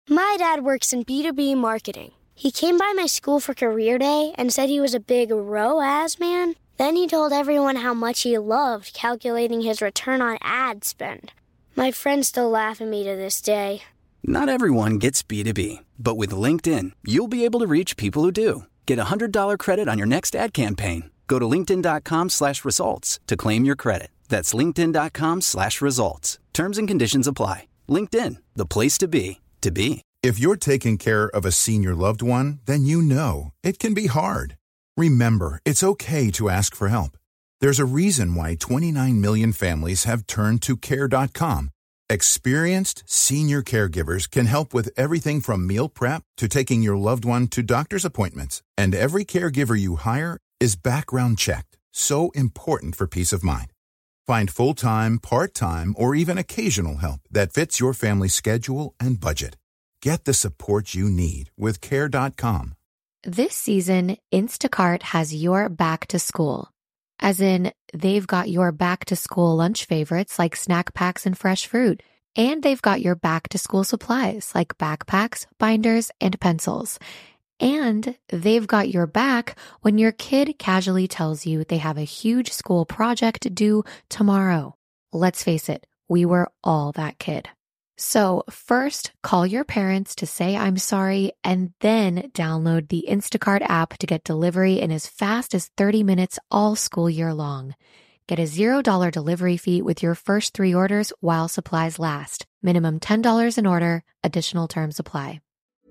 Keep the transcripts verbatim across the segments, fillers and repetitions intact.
My dad works in B two B marketing. He came by my school for career day and said he was a big R O A S man. Then he told everyone how much he loved calculating his return on ad spend. My friends still laugh at me to this day. Not everyone gets B two B, but with LinkedIn, you'll be able to reach people who do. Get a one hundred dollars credit on your next ad campaign. Go to linkedin.com slash results to claim your credit. That's linkedin.com slash results. Terms and conditions apply. LinkedIn, the place to be, to be. If you're taking care of a senior loved one, then you know it can be hard. Remember, it's okay to ask for help. There's a reason why twenty-nine million families have turned to care dot com. Experienced senior caregivers can help with everything from meal prep to taking your loved one to doctor's appointments. And every caregiver you hire is background checked, so important for peace of mind. Find full-time, part-time, or even occasional help that fits your family's schedule and budget. Get the support you need with care dot com. This season, Instacart has your back to school. As in, they've got your back to school lunch favorites like snack packs and fresh fruit. And they've got your back to school supplies like backpacks, binders, and pencils. And they've got your back when your kid casually tells you they have a huge school project due tomorrow. Let's face it, we were all that kid. So first, call your parents to say I'm sorry, and then download the Instacart app to get delivery in as fast as thirty minutes all school year long. Get a zero dollars delivery fee with your first three orders while supplies last. Minimum ten dollars an order. Additional terms apply.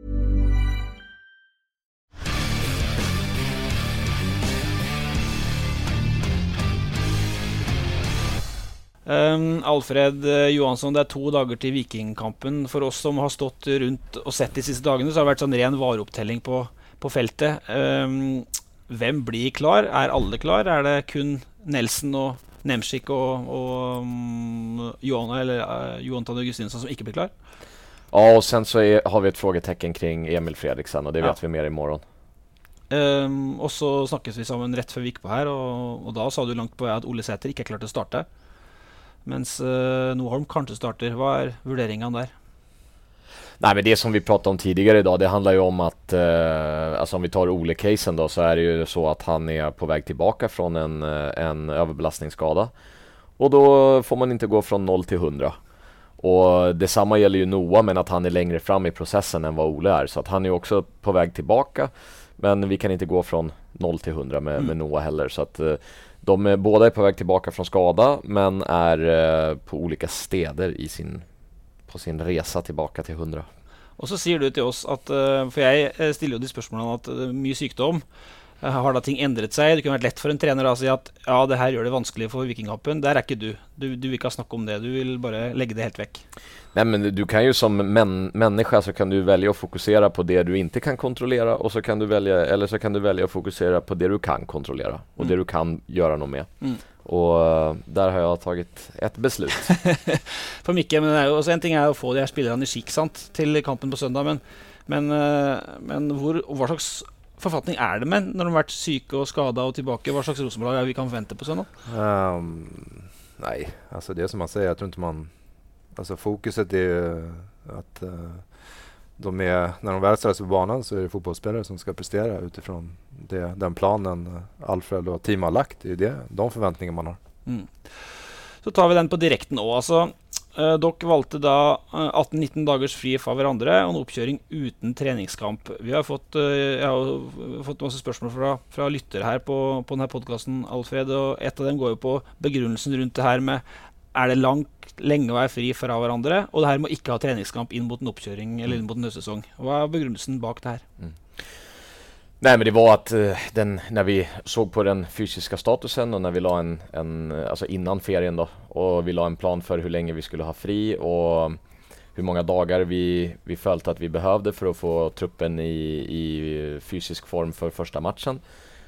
Um, Alfred uh, Johansson, det er to dager til Vikingkampen. For oss som har stått rundt og sett de siste dagene, så har det vært sånn ren vareopptelling på, på feltet. Um, hvem blir klar? Er alle klar? Er det kun Nelson og Nemsik og, og um, Johan, eller, uh, Johan Tand Augustinsson som ikke blir klar? Ja, och sen så är, har vi ett frågetecken kring Emil Fredriksen, och det vet ja. vi mer imorgon. Um, og så snakkes vi sammen rett før vi gikk på her, og, og da sa du langt på at Ole Sæter ikke er klar til å starte. Mens uh, Noholm kanske startar. Vad är värderingen där? Nej, men det som vi pratade om tidigare idag, det handlar ju om att eh, alltså om vi tar Ole-casen då, så är det ju så att han är på väg tillbaka från en, en överbelastningsskada. Och då får man inte gå från noll till hundra. Och detsamma gäller ju Noah, men att han är längre fram i processen än vad Ole är. Så att han är också på väg tillbaka, men vi kan inte gå från noll till hundra med, mm. med Noah heller. Så att de är, båda är på väg tillbaka från skada, men är eh, på olika städer i sin, på sin resa tillbaka till hundra. Och så säger du till oss att, för jag ställer ju de spørsmålene att mye sykdom, har da ting ändrat sig? Det kunne vært lett for en trener att säga att ja, det här gör det vanskelig för Vikingkampen. Där är inte du. Du, du vill inte snacka om det. Du vill bara lägga det helt väck. Nej, men du kan ju som män, människa så kan du välja att fokusera på det du inte kan kontrollera, och så kan du välja, eller så kan du välja att fokusera på det du kan kontrollera och mm. det du kan göra något med. Mm. Och uh, där har jag tagit ett beslut. För Micke, men det är ju också en ting är att få de här spelarna i skick, sant, till kampen på söndag, men men uh, men hvor vad slags författning är det med när de har varit sjuka och skadade och tillbaka? Vad slags Rosenborg vi kan förvänta på söndag? Um, nej, alltså det som man säger, jag tror inte man, alltså fokuset är ju att uh, de är, när de väl ställs på banan så är det fotbollsspelare som ska prestera utifrån det, den planen Alfred och team har lagt. Det är det, de förväntningar man har. Mm. Så tar vi den på direkten också. Alltså, eh, dock valgte da atten nitten dagers fri fra hverandre og en oppkjøring uten treningskamp. Vi har fått, eh, jeg har fått masse spørsmål fra, fra lyttere her på, på denne podcasten, Alfred, og et av dem går jo på begrunnelsen rundt det her med er det langt, lenge å være fri fra hverandre, og det her må ikke ha treningskamp inn mot en oppkjøring eller inn mot en høstsesong. Hva er begrunnelsen bak det her? Mm. Nej, men det var att uh, den, när vi såg på den fysiska statusen och när vi la en, en alltså innan ferien då, och vi la en plan för hur länge vi skulle ha fri och hur många dagar vi, vi följt att vi behövde för att få truppen i, i fysisk form för första matchen,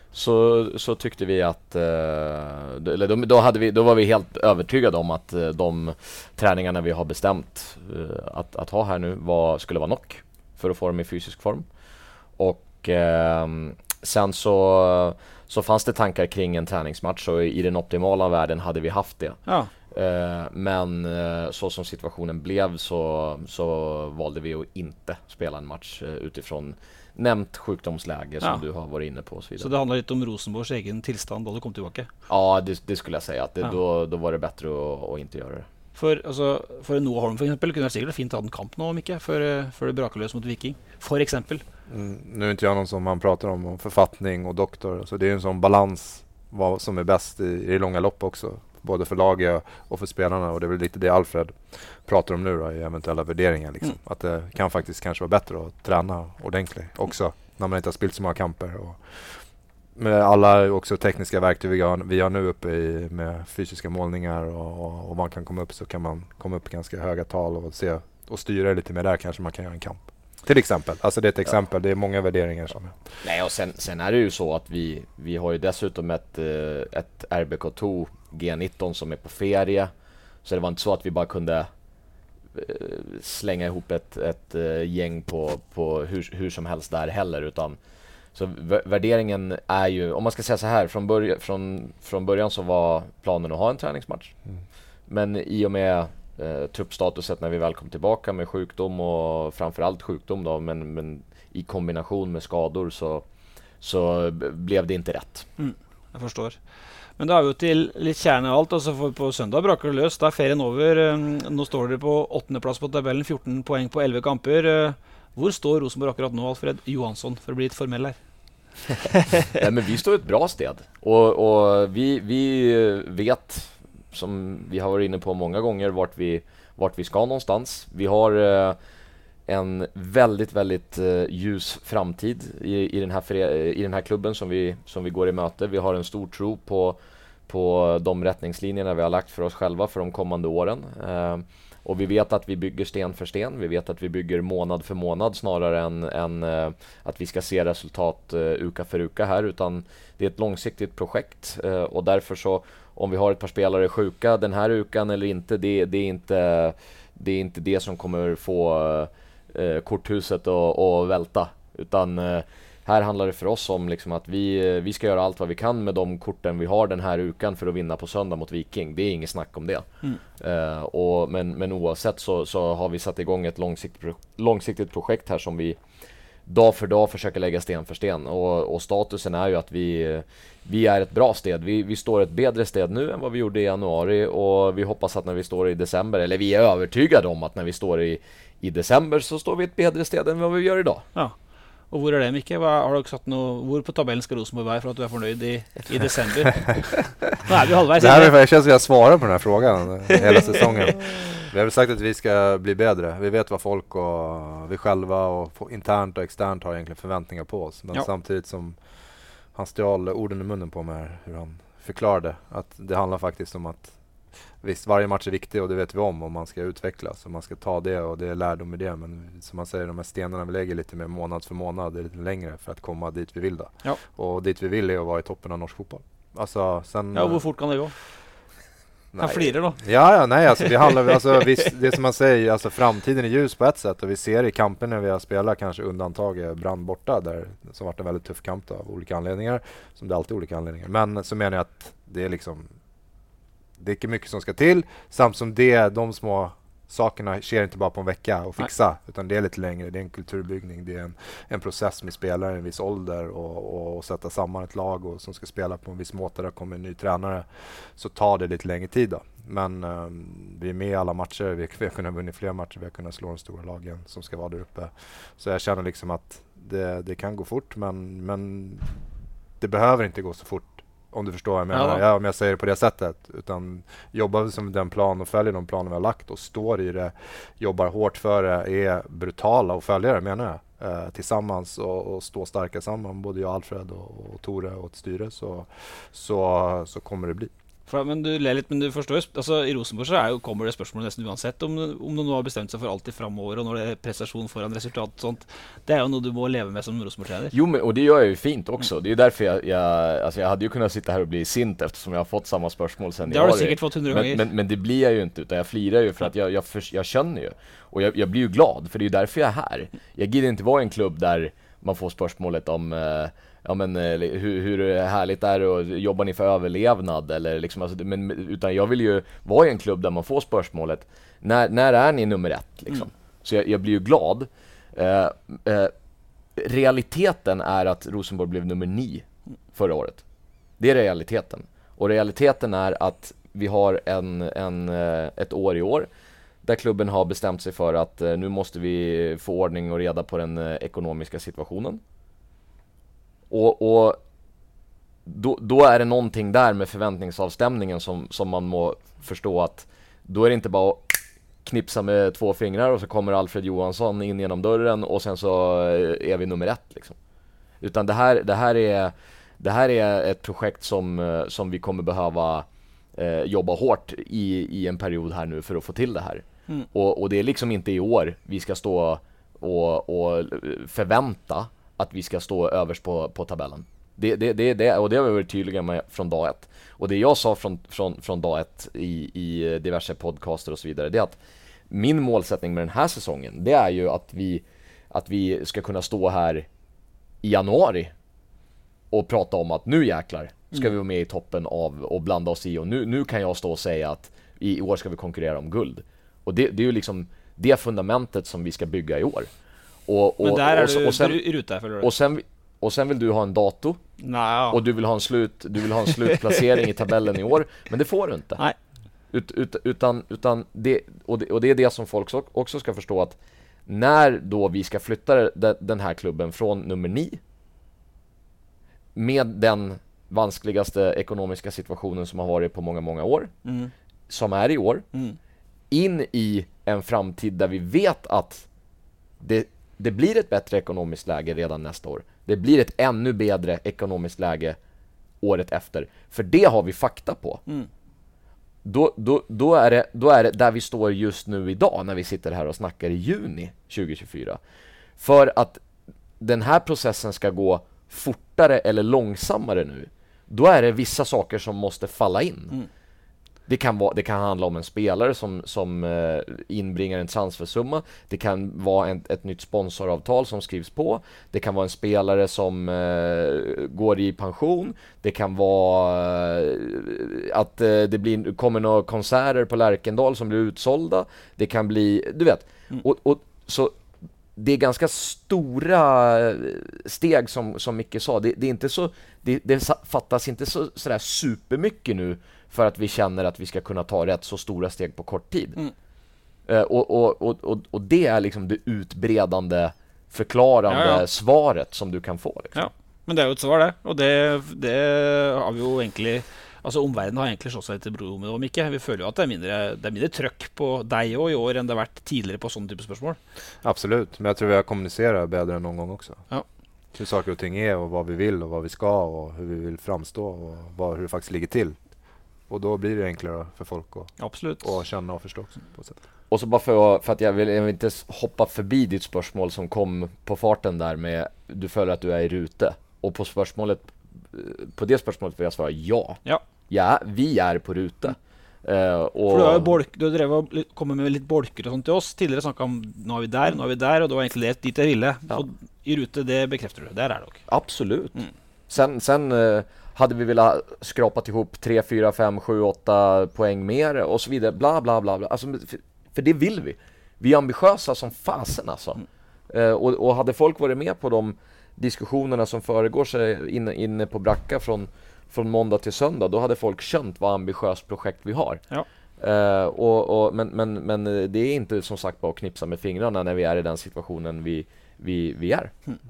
så, så tyckte vi att uh, eller då, då, hade vi, då var vi helt övertygade om att uh, de träningarna vi har bestämt uh, att, att ha här nu var, skulle vara nog för att få dem i fysisk form. Och Och eh, sen så, så fanns det tankar kring en träningsmatch, och i den optimala världen hade vi haft det. Ja. Eh, men eh, så som situationen blev så, så valde vi att inte spela en match eh, utifrån nämnt sjukdomsläge som ja. du har varit inne på. Och så, vidare. Så det handlar lite om Rosenborgs egen tillstånd då du kom tillbaka? Ja, det, det skulle jag säga. Att det, ja. då, då var det bättre att, att inte göra det. For, altså, for Noah Holm for eksempel kunne det sikkert fint ha en kamp nå om ikke för, för det brakar lös mot Viking for exempel. Mm, nu är inte jag någon som man pratar om, om författning och doktor, så det är en sån balans vad som är bäst i, i det långa lopp också, både för laget och för spelarna, och det är väl lite det Alfred pratar om nu då, i eventuella värderingar liksom. Mm. Att det kan faktiskt kanske vara bättre att träna ordentligt också när man inte har spelat så många kamper, och med alla också tekniska verktyg vi har, vi har nu uppe i, med fysiska målningar och, och, och man kan komma upp, så kan man komma upp ganska höga tal och se och styra lite mer där, kanske man kan göra en kamp. Till exempel. Alltså det är ett exempel. Ja. Det är många värderingar som är. Nej, och sen, sen är det ju så att vi, vi har ju dessutom ett, ett R B K två G nitton som är på ferie. Så det var inte så att vi bara kunde slänga ihop ett, ett gäng på, på hur, hur som helst där heller, utan så värderingen är ju, om man ska säga så här, från, börja, från, från början så var planen att ha en träningsmatch. Mm. Men i och med eh, truppstatuset när vi väl kom tillbaka med sjukdom och framförallt sjukdom då, men, men i kombination med skador så, så blev det inte rätt. Mm, jag förstår. Men då är vi ju till lite kärna allt, och så får på söndag brakar det lös. Då är ferien över. Nu står det på åttonde plats på tabellen, fjorton poäng på elva kamper. Hvor står Rosenborg akkurat nu, Alfred Johansson, för att bli lite formell här? Nej, men vi står ett bra sted. Och, och vi, vi vet, som vi har varit inne på många gånger, vart vi, vart vi ska någonstans. Vi har eh, en väldigt, väldigt eh, ljus framtid i, i, den här fre- i den här klubben som vi, som vi går i möte. Vi har en stor tro på, på de rättningslinjerna vi har lagt för oss själva för de kommande åren. Eh, Och vi vet att vi bygger sten för sten. Vi vet att vi bygger månad för månad snarare än, än uh, att vi ska se resultat uh, uka för uka här. Utan det är ett långsiktigt projekt. Uh, och därför så, om vi har ett par spelare sjuka den här ukan eller inte, det, det, är, inte, det är inte det som kommer få uh, korthuset att, att välta. Utan uh, här handlar det för oss om liksom att vi, vi ska göra allt vad vi kan med de korten vi har den här ukan för att vinna på söndag mot Viking. Det är inget snack om det. Mm. Uh, och, men, men oavsett så, så har vi satt igång ett långsiktigt, långsiktigt projekt här som vi dag för dag försöker lägga sten för sten. Och, och statusen är ju att vi, vi är ett bra sted. Vi, vi står ett bättre sted nu än vad vi gjorde i januari, och vi hoppas att när vi står i december, eller vi är övertygade om att när vi står i, i december så står vi ett bättre sted än vad vi gör idag. Ja. Och hvor är det, Micke? Har du satt något, hvor på tabellen ska Rosenborg vara för att du är förnöjd i, i december? Nu är vi halvvägs. Det här är, jag känns som jag svarar på den här frågan hela säsongen. Vi har väl sagt att vi ska bli bättre. Vi vet vad folk och vi själva och internt och externt har egentligen förväntningar på oss. Men ja. Samtidigt som han stjal orden i munnen på mig, hur han förklarade att det handlar faktiskt om att visst, varje match är viktig och det vet vi om, och man ska utvecklas och man ska ta det, och det är lärdom i det. Men som man säger, de här stenarna vi lägger lite mer månad för månad, det är lite längre för att komma dit vi vill då. Ja. Och dit vi vill är att vara i toppen av norsk fotboll. Alltså, sen, ja, hur fort kan det gå? Han flirar då? Ja, ja, nej, alltså, vi handlar, alltså, vi, det som man säger, alltså, framtiden är ljus på ett sätt, och vi ser i kampen när vi har spelat, kanske undantag Brand borta, där som varit en väldigt tuff kamp då, av olika anledningar, som det alltid är olika anledningar. Men så menar jag att det är liksom det är inte mycket som ska till, samt som det, de små sakerna sker inte bara på en vecka och fixa, nej. Utan det är lite längre, det är en kulturbyggning, det är en, en process med spelare i en viss ålder och, och, och sätta samman ett lag och, som ska spela på en viss måte. Där kommer en ny tränare, så tar det lite längre tid då. Men um, vi är med i alla matcher, vi, vi har kunnat vinna fler matcher, vi har kunnat slå de stora lagen som ska vara där uppe. Så jag känner liksom att det, det kan gå fort, men, men det behöver inte gå så fort. Om du förstår vad jag menar. Ja, om jag säger det på det sättet. Utan jobbar vi som den plan och följer de planer vi har lagt och står i det, jobbar hårt för det, är brutala och följer det, menar jag. Eh, tillsammans och, och stå starka samman, både jag, Alfred och, och Tore och ett styre, så, så, så kommer det bli. For, men du ler litt, men du forstår jo, altså i Rosenborg så er jo, kommer det spørsmål nesten uansett om, om de nå har bestemt seg for alltid fremover, og når det är prestation foran resultat och sånt. Det är ju något du må leva med som Rosenborg-tränare. Jo, men, och det gör jag ju fint också. Mm. Det är därför jag, jag, alltså jag hade ju kunnat sitta här och bli sint eftersom jag har fått samma spörsmål sen. Det har du säkert fått hundra gånger. Men, men, men det blir jag ju inte, utan jag flirar ju för att jag, jag, för, jag känner ju. Och jag, jag blir ju glad, för det är ju därför jag är här. Jag gillar inte vara i en klubb där man får spörsmålet om... Eh, ja men hur, hur härligt är det och jobbar ni för överlevnad eller liksom, alltså, men, utan jag vill ju vara i en klubb där man får spörsmålet när, när är ni nummer ett liksom. Mm. Så jag, jag blir ju glad. Eh, eh, realiteten är att Rosenborg blev nummer nio förra året. Det är realiteten. Och realiteten är att vi har en, en, ett år i år där klubben har bestämt sig för att nu måste vi få ordning och reda på den ekonomiska situationen. Och, och då, då är det någonting där med förväntningsavstämningen som, som man må förstå att då är det inte bara att knipsa med två fingrar och så kommer Alfred Johansson in genom dörren och sen så är vi nummer ett liksom. Utan det här, det här är det här är ett projekt som, som vi kommer behöva eh, jobba hårt i, i en period här nu för att få till det här. Mm. Och, och det är liksom inte i år vi ska stå och, och förvänta att vi ska stå överst på, på tabellen. Det, det, det, det, och det har vi varit tydliga med från dag ett. Och det jag sa från, från, från dag ett i, i diverse podcaster och så vidare, det är att min målsättning med den här säsongen, det är ju att vi, att vi ska kunna stå här i januari och prata om att nu jäklar ska mm. vi vara med i toppen av och blanda oss i, och nu, nu kan jag stå och säga att i år ska vi konkurrera om guld. Och det, det är ju liksom det fundamentet som vi ska bygga i år. Och, och, Men där är och, du och sen, i ruta för det. Och sen, och sen vill du ha en dato. No. Och du vill ha en slut, du vill ha en slutplacering i tabellen i år, men det får du inte. Nej. Ut, ut, utan utan det och, det och det är det som folk också ska förstå, att när då vi ska flytta den här klubben från nummer nio med den vanskligaste ekonomiska situationen som har varit på många många år, mm. som är i år, mm. in i en framtid där vi vet att det det blir ett bättre ekonomiskt läge redan nästa år. Det blir ett ännu bättre ekonomiskt läge året efter. För det har vi fakta på. Mm. Då, då, då, är det, då är det där vi står just nu idag när vi sitter här och snackar i juni tjugo tjugofyra. För att den här processen ska gå fortare eller långsammare nu, då är det vissa saker som måste falla in. Mm. Det kan, vara, det kan handla om en spelare som, som eh, inbringar en transfersumma. Det kan vara en, ett nytt sponsoravtal som skrivs på. Det kan vara en spelare som eh, går i pension. Det kan vara eh, att eh, det blir, kommer några konserter på Lärkendal som blir utsålda. Det kan bli, du vet. Mm. Och, och, så det är ganska stora steg som, som Micke sa. Det, det är inte så, det, det fattas inte så, sådär supermycket nu för att vi känner att vi ska kunna ta rätt så stora steg på kort tid. Mm. Uh, och, och, och, och, och det är liksom det utbredande, förklarande ja, ja. svaret som du kan få. Liksom. Ja, men det är ju ett svar det. Och det, det har vi ju egentligen, alltså omvärlden har egentligen slått sig lite bro med om Micke. Vi føler ju att det är mindre, det är mindre tryck på dig och i år än det har varit tidigare på sån typ av spörsmål. Absolut, men jag tror vi har kommunicerat bättre än någon gång också. Ja. Hur saker och ting är och vad vi vill och vad vi ska och hur vi vill framstå och vad, hur det faktiskt ligger till. Och då blir det enklare för folk att, Absolut. att känna och förstå på sätt. Och så bara för, för att jag vill, jag vill inte hoppa förbi ditt spörsmål som kom på farten där med du följer att du är i rute. Och på spörsmålet, på det spörsmålet vill jag svara ja. Ja, ja vi är på rute. Uh, och... För du har ju bolk, du drev och kommer med lite bolker och sånt till oss. Tidigare snackat om nu är vi där, nu är vi där och då var egentligen det dit jag ville. Ja. Och i rute, det bekräftar du, där är det också. Absolut. Mm. Sen, sen uh, hade vi velat skrapat ihop tre, fyra, fem, sju, åtta poäng mer och så vidare. Bla, bla, bla, bla. Alltså, för, för det vill vi. Vi är ambitiösa som fasen alltså. Mm. Uh, och, och hade folk varit med på de diskussionerna som föregår sig inne, inne på Bracka från, från måndag till söndag, då hade folk känt vad ambitiöst projekt vi har. Ja. Uh, och, och, men, men, men det är inte som sagt bara att knipsa med fingrarna när vi är i den situationen vi, vi, vi är. Mm.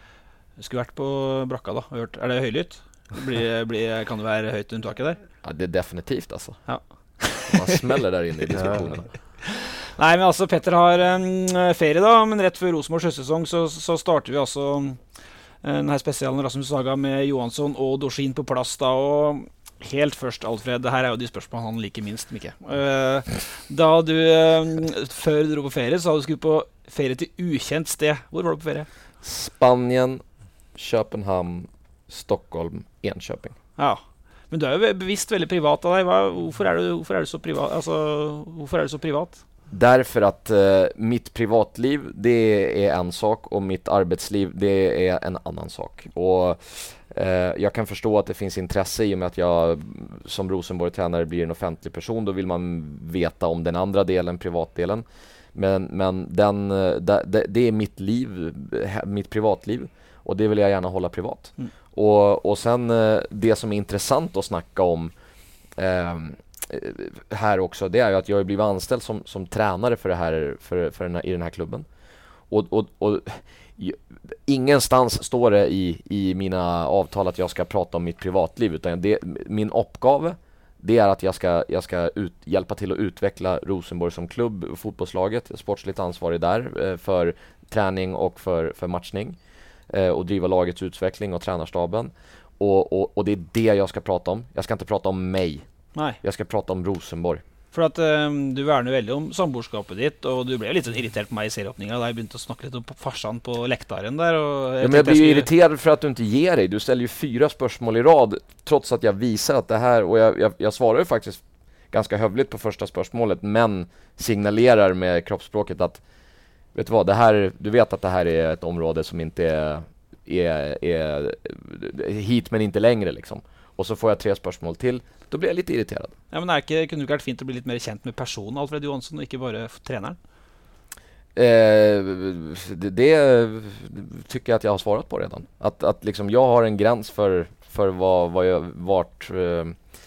Du skulle varit på Bracka då. Hört, är det höjligt? Blir, blir, kan det vara höjt under taket där? Ja, det är definitivt alltså. Ja. Man smäller där inne i diskussionerna. Nej, men alltså Petter har en ferie då, men rätt för Rosenborgs höstsäsong så, så startar vi alltså den här specialen Rasmus Saga med Johansson och Dorsin på plats då. Och helt först, Alfred, det här är ju de spørsmål han liker minst, Micke. Uh, da du, uh, før du dro på ferie, så hadde du skulle på ferie til ukjent sted. Hvor var du på ferie? Spanien, Köpenhamn, Stockholm, Enköping. Ja, men du är ju bevisst väldigt privat av dig. Hva, hvorfor, er du, hvorfor er du så privat? Altså, hvorfor er du så privat? Därför att eh, mitt privatliv, det är en sak, och mitt arbetsliv, det är en annan sak. Och eh, jag kan förstå att det finns intresse i och med att jag som Rosenborg-tränare blir en offentlig person. Då vill man veta om den andra delen, privatdelen. Men, men den, det, det är mitt liv, mitt privatliv, och det vill jag gärna hålla privat. Mm. Och, och sen det som är intressant att snacka om eh, här också, det är ju att jag har blivit anställd som, som tränare för det här, för, för den här, i den här klubben. Och, och, och ingenstans står det i, i mina avtal att jag ska prata om mitt privatliv, utan det, min uppgave, det är att jag ska, jag ska ut, hjälpa till att utveckla Rosenborg som klubb, fotbollslaget, sportsligt ansvarig där eh, för träning och för, för matchning eh, och driva lagets utveckling och tränarstaben. Och, och, och det är det jag ska prata om. Jag ska inte prata om mig. Nej. Jag ska prata om Rosenborg. For at um, du verner veldig om samboerskapet ditt, og du ble litt sånn irritert på meg i serieåpningen da jeg begynte å snakke litt om farsan på lektaren där. Och jag, ja, men jag blir ju skulle... irriterad för att du inte ger dig. Du ställer ju fyra spörsmål i rad trots att jag visar att det här, och jag, jag, jag svarar ju faktiskt ganska hövligt på första spörsmålet, men signalerar med kroppsspråket att vet du vad, det här, du vet att det här är ett område som inte är, är, är hit men inte längre liksom. Och så får jag tre spörsmål till. Då blir jag lite irriterad. Ja, men är det kunde det inte varit fint att bli lite mer känt med personen Alfred Johansson och inte bara tränaren? Eh, det, det tycker jag att jag har svarat på redan. Att, att liksom jag har en gräns för, för vad, vad jag, vart eh,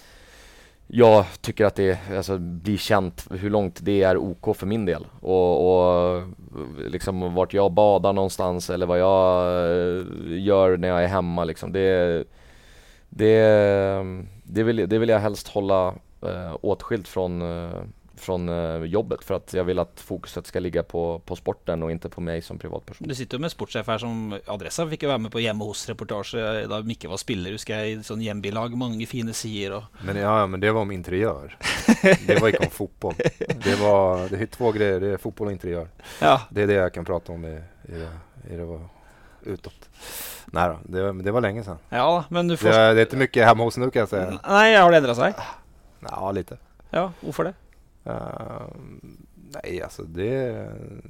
jag tycker att det alltså, blir känt, hur långt det är OK för min del. Och, och liksom vart jag badar någonstans eller vad jag eh, gör när jag är hemma. Liksom. Det, det, det, vill, det vill jag helst hålla eh, åtskilt från... Eh, från uh, jobbet, för att jag vill att fokuset ska ligga på, på sporten och inte på mig som privatperson. Du sitter ju med sportchef här som Adressa fick ju vara med på hjemme hos reportage da Micke var spelare, husker jag, i sån hjembilag, många fina sidor. Och... Men ja, men det var om interiör. Det var inte om fotboll. Det var det är två grejer, det är fotboll och interiör. Ja. Det är det jag kan prata om i, i, det, i det var utåt. Nej då, det, det var länge sedan. Ja, men du får... det, det är inte mycket hemma hos nu kan jag säga. Nej, har det ändrat sig? Ja, lite. Ja, varför det? Uh, nej, alltså det...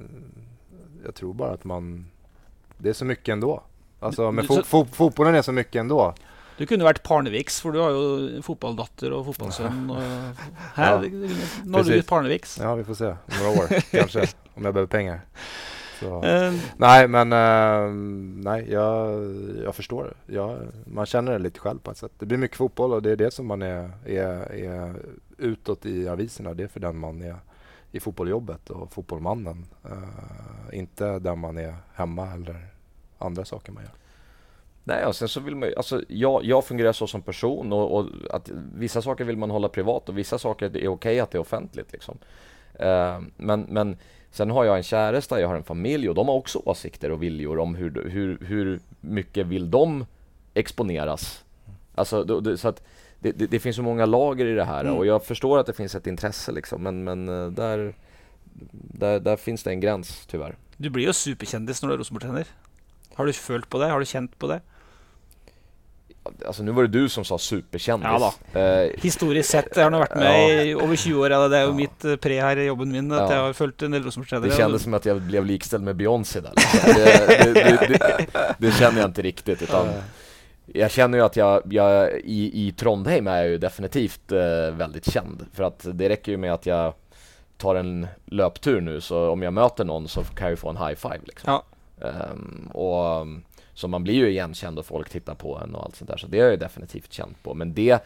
Jag tror bara att man... Det är så mycket ändå. Alltså, men fo- fo- fotbollen är så mycket ändå. Du kunde varit Parneviks, för du har ju fotbollsdotter och fotbollssön. Och... Här, ja, när du blivit Parneviks. Ja, vi får se. Några år, kanske. Om jag behöver pengar. Så. Uh, nej, men uh, nej, jag, jag förstår det. Jag, man känner det lite själv på ett sätt. Det blir mycket fotboll och det är det som man är, är, är utåt i aviserna. Det är för den man är i fotbolljobbet och fotbollmannen. Uh, inte där man är hemma eller andra saker man gör. Nej, och sen så vill man ju, alltså jag, jag fungerar så som person och, och att vissa saker vill man hålla privat och vissa saker är okej okay att det är offentligt liksom. Uh, men, men sen har jag en käresta, jag har en familj och de har också åsikter och viljor om hur, hur, hur mycket vill de exponeras. Alltså, det, så att det, det, det finns så många lager i det här mm. och jag förstår att det finns ett intresse liksom, men, men där, där, där finns det en gräns tyvärr. Du blir ju superkändis när du är Rosenborg-tränare. Har du följt på det? Har du känt på det? Alltså nu var det du som sa superkändis. Ja då. Eh, Historiskt sett, jag har nog varit med ja. i över tjugo år. Eller det är ju ja. mitt pre här i jobben min, att ja. jag har följt en del Rosenborg-tränare. Det kändes som att jag blev likställd med Beyoncé där. Liksom. det, det, det, det, det känner jag inte riktigt, utan jag känner ju att jag, jag i, i Trondheim är jag ju definitivt eh, väldigt känd. För att det räcker ju med att jag tar en löptur nu, så om jag möter någon så kan jag ju få en high five liksom. Ja. Um, och så man blir ju igenkänd och folk tittar på en och allt sånt där. Så det är jag ju definitivt känt på. Men det,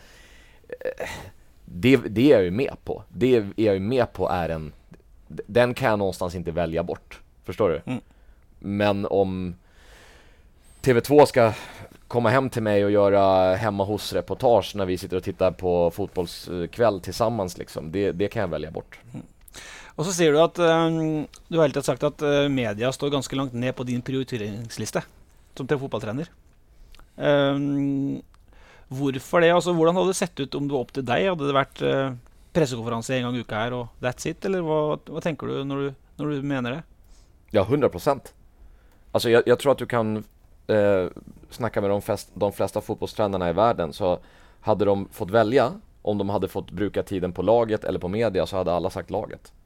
det, det är jag ju med på. Det är jag ju med på är en... Den kan jag någonstans inte välja bort. Förstår du? Mm. Men om T V två ska komma hem till mig och göra hemma hos reportage när vi sitter och tittar på fotbollskväll tillsammans liksom, det, det kan jag välja bort. Mm. Och så ser du att um, du har helt sagt att uh, media står ganska långt ner på din prioriteringslista som till fotbollstränare. Um, varför det? Alltså, hur hade det sett ut om det var upp till dig? Hade det varit uh, presskonferens en gång i veckan här och that's it? Eller vad, vad tänker du när, du när du menar det? Ja, hundra procent. Alltså jag, jag tror att du kan uh, snacka med de, fest, de flesta fotbollstränarna i världen, så hade de fått välja, om de hade fått bruka tiden på laget eller på media, så hade alla sagt laget.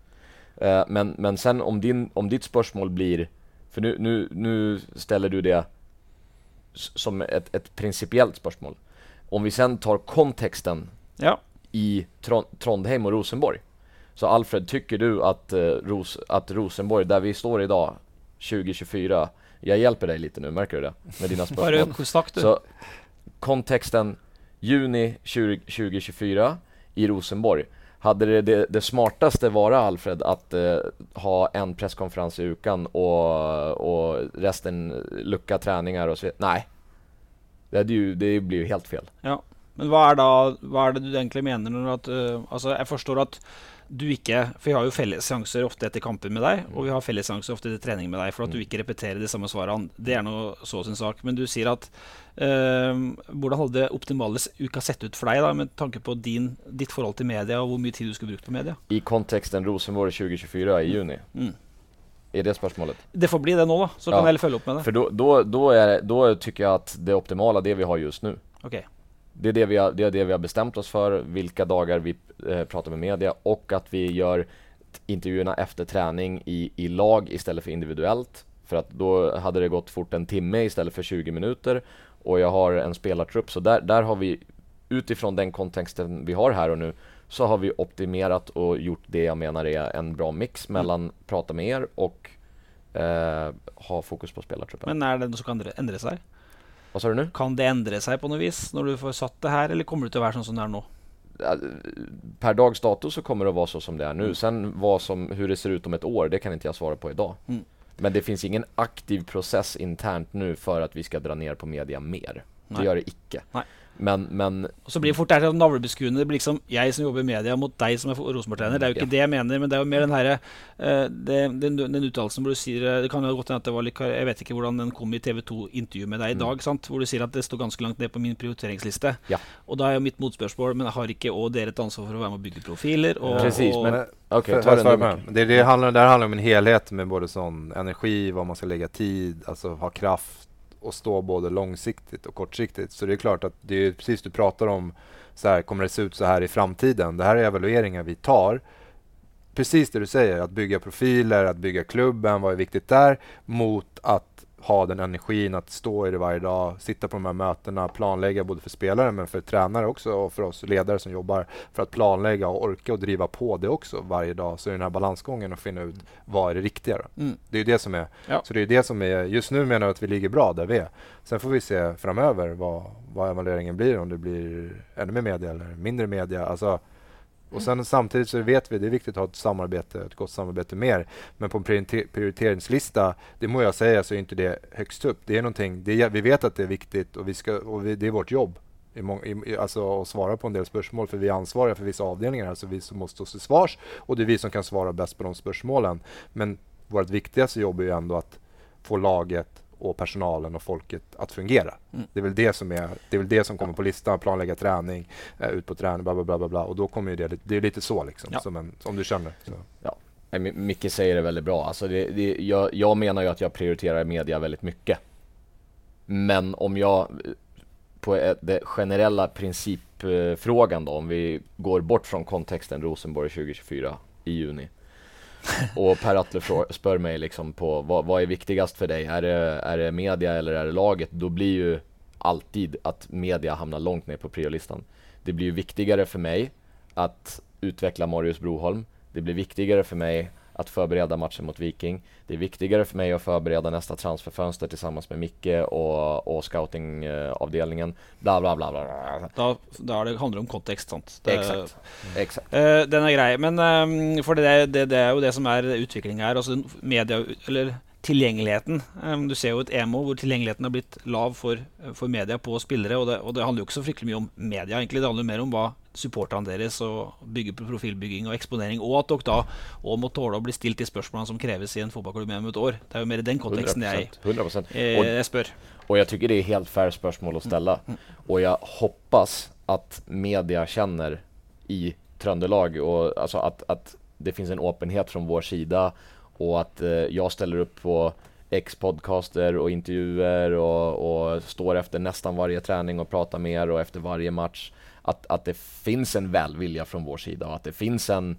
Eh, men, men sen om, din, om ditt spörsmål blir, för nu, nu, nu ställer du det s- som ett, ett principiellt spörsmål. Om vi sen tar kontexten Ja. i Tron- Trondheim och Rosenborg. Så Alfred, tycker du att, eh, Ros- att Rosenborg, där vi står idag, tjugo tjugofyra, jag hjälper dig lite nu, märker du det? Med dina Bara spörsmål. snack du. Så kontexten juni tjugo tjugofyra i Rosenborg. Hade det, det, det smartaste vara, Alfred, att eh, ha en presskonferens i ukan och, och resten lucka träningar och så vidare? Nej. Det, hade ju, det blir ju helt fel. Ja. Men hva er, da, hva er det du egentlig mener når at uh, Altså, jeg forstår at du ikke For vi har jo fellesseanser ofte etter kamper med deg, og vi har fellesseanser ofte etter trening med deg, for at du ikke repeterer de samme svarene. Det er noe så sin sak. Men du sier at uh, hvordan hadde det optimale uka sett ut for deg, da, med tanke på din, ditt forhold til media, og hvor mye tid du skulle brukt på media? I kontexten Rosenborg tjugo tjugofyra i juni. Mm. Är det spörsmålet? Det får bli det nå, da. Så Ja. kan jeg heller følge opp med det. För då, då, då, är, då tycker jag att det optimala, det vi har just nu. Ok. Det är det vi har, det är det vi har bestämt oss för, vilka dagar vi eh, pratar med media, och att vi gör intervjuerna efter träning i, i lag istället för individuellt. För att då hade det gått fort en timme istället för tjugo minuter, och jag har en spelartrupp. Så där, där har vi, utifrån den kontexten vi har här och nu, så har vi optimerat och gjort det jag menar är en bra mix mellan mm. prata med er och eh, ha fokus på spelartruppen. Men er det noe som kan endre- endre seg? Vad sa du nu? Kan det endre seg på noe vis når du får satt det her, eller kommer det til å være sånn som det er nå? Per dags dato så kommer det att vara så som det är nu. Sen vad som, hur det ser ut om ett år, det kan inte jag svara på idag. Mm. Men det finns ingen aktiv process internt nu för att vi ska dra ner på media mer. Det Nej. gör det icke. Nej. Men, men Og så blir det fort der til navlebeskuende. Det blir liksom jeg som jobber i media mot deg som er Rosenborg-trener. Det er jo ikke Ja. det jeg mener, men det er jo mer den her eh, det, den, den uttalelsen hvor du sier eh, det kan jo godt hende at det var litt, jeg vet ikke hvordan den kom i T V to-intervju med deg i dag, sant? Hvor du sier at det står ganske langt ned på min prioriteringsliste. Ja. Og da er jo mitt motspørsmål, men har ikke også dere et ansvar for å være med å bygge profiler? Og, Precis, og, men Men- okej, För- ta för- den för- nu, för- Micke. det, det handlar, det här handlar om en helhet med både sån energi, vad man ska lägga tid, alltså ha kraft och stå både långsiktigt och kortsiktigt. Så det är klart att det är precis du pratar om, så här kommer det se ut så här i framtiden. Det här är evalueringar vi tar. Precis det du säger, att bygga profiler, att bygga klubben, vad är viktigt där, mot att ha den energin att stå i det varje dag, sitta på de här mötena, planlägga både för spelare men för tränare också, och för oss ledare som jobbar för att planlägga och orka och driva på det också varje dag. Så är den här balansgången att finna ut vad är det riktiga då. Mm. Det är ju det som är, Ja. så det är det som är, just nu menar jag att vi ligger bra där vi är. Sen får vi se framöver vad, vad evalueringen blir, om det blir ännu mer media eller mindre media. Alltså, och sen samtidigt så vet vi, det är viktigt att ha ett samarbete, ett gott samarbete mer. Men på en prioriter- prioriteringslista, det må jag säga, så är inte det högst upp. Det är någonting, det är, vi vet att det är viktigt, och, vi ska, och vi, det är vårt jobb i mång, i, alltså att svara på en del spörsmål, för vi är ansvariga för vissa avdelningar, alltså vi som måste stå till svars, och det är vi som kan svara bäst på de spörsmålen. Men vårt viktigaste jobb är ju ändå att få laget och personalen och folket att fungera. Mm. Det är väl det som är, det är väl det som kommer på listan, planlägga träning, eh, ut på träning, bla bla bla bla, bla. Och då kommer ju det, det är lite så liksom, Ja. som, en, som du känner. Så. Ja. Nej, Mi- Micke säger det väldigt bra. Alltså det, det, jag, jag menar ju att jag prioriterar media väldigt mycket. Men om jag på ett, det generella principfrågan då, om vi går bort från kontexten Rosenborg tjugo tjugofyra i juni, och Per Atle frå- spör mig liksom på vad, vad är viktigast för dig? Är det, är det media eller är det laget? Då blir ju alltid att media hamnar långt ner på priolistan. Det blir ju viktigare för mig att utveckla Marius Broholm. Det blir viktigare för mig att förbereda matchen mot Viking. Det är viktigare för mig att förbereda nästa transferfönster tillsammans med Micke och, och scoutingavdelningen. Bla bla bla bla. da, da er det, handler det om kontekst, sant? Det, Exakt. Exakt. Eh, den er grei, men eh, for det, det, det er jo det som er utvikling her. Altså den media, eller tilgjengeligheten. Um, du ser jo et E M O hvor tilgjengeligheten har blitt lav for, for media på spillere, og det, og det handler jo ikke så fryktelig mye om media, egentlig. Det handler mer om hva supporterne deres og bygge på profilbygging og eksponering, og at dere da og må tåle å bli stilt de spørsmålene som kreves i en fotballklubb om et år. Det er jo mer i den konteksten jeg, hundra procent. eh, Och, jeg spør. och jag tycker det är helt fair spörsmål att ställa. Och jag hoppas att media känner i Tröndelag, och alltså att, att det finns en öppenhet från vår sida, och att eh, jag ställer upp på X-podcaster och intervjuer och, och står efter nästan varje träning och pratar med er, och efter varje match att, att det finns en välvilja från vår sida, och att det finns en,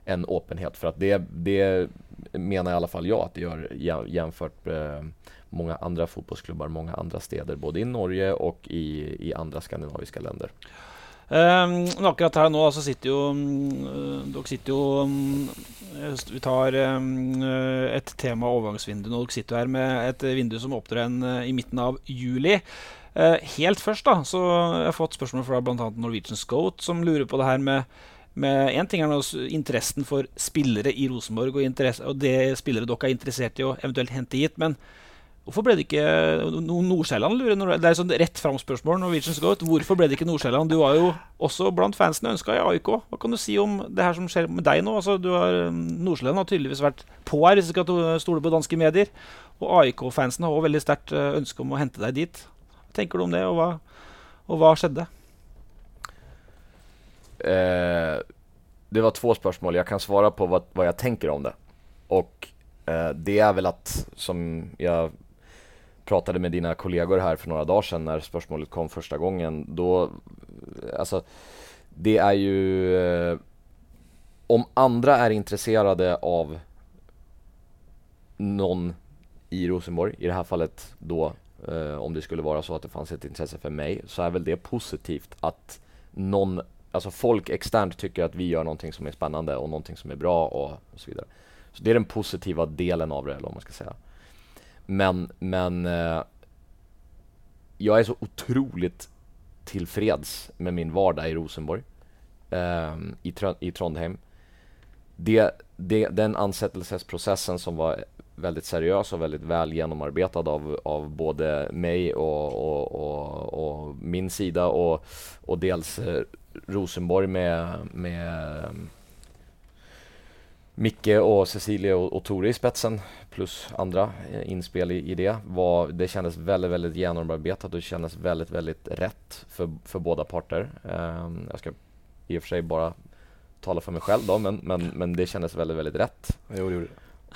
en öppenhet. För att det, det menar i alla fall jag att det gör jämfört med många andra fotbollsklubbar, många andra städer, både i Norge och i, i andra skandinaviska länder. Um, akkurat her nå så sitter jo um, dere sitter jo um, vi tar um, et tema overgangsvindu nå. Dere sitter jo her med et vindu som åpner en uh, i midten av juli. Uh, helt først da, så jeg har fått spørsmål fra blant annet Norwegian Scout som lurer på det her med, med en ting er nå interessen for spillere i Rosenborg og, interesse, og det spillere dere er interessert i å eventuelt hente hit, men hvorfor ble det ikke Nordsjælland lurer? Det er et sånn rett frem spørsmål, Norwegian Scout. Hvorfor ble det ikke Nordsjælland? Du var jo også blant fansene ønsket i A I K. Hva kan du si om det her som skjer med deg nå? Altså, du har, Nordsjælland har tydeligvis vært på her, hvis du skal stole på danske medier. Og A I K-fansen har også veldig sterkt ønske om å hente deg dit. Hva tenker du om det, og hva, og hva skjedde? Eh, det var två spørsmål. Jag kan svara på vad, vad jag tänker om det. Och eh, det är väl att, som jag pratade med dina kollegor här för några dagar sedan när spörsmålet kom första gången, då alltså det är ju eh, om andra är intresserade av någon i Rosenborg, i det här fallet då eh, om det skulle vara så att det fanns ett intresse för mig, så är väl det positivt att någon, alltså folk externt tycker att vi gör någonting som är spännande och någonting som är bra och, och så vidare. Så det är den positiva delen av det, eller om man ska säga. Men, men eh, jag är så otroligt tillfreds med min vardag i Rosenborg, eh, i, Tr- i Trondheim. Det, det, den ansättelsesprocessen som var väldigt seriös och väldigt väl genomarbetad av, av både mig och, och, och, och min sida och, och dels eh, Rosenborg med, med Micke och Cecilia och, och Tore i spetsen plus andra eh, inspel i, i det var, det kändes väldigt väldigt genomarbetat och det kändes väldigt väldigt rätt för, för båda parter. Eh, jag ska i och för sig bara tala för mig själv då, men, men, men det kändes väldigt väldigt rätt. Jo, det gjorde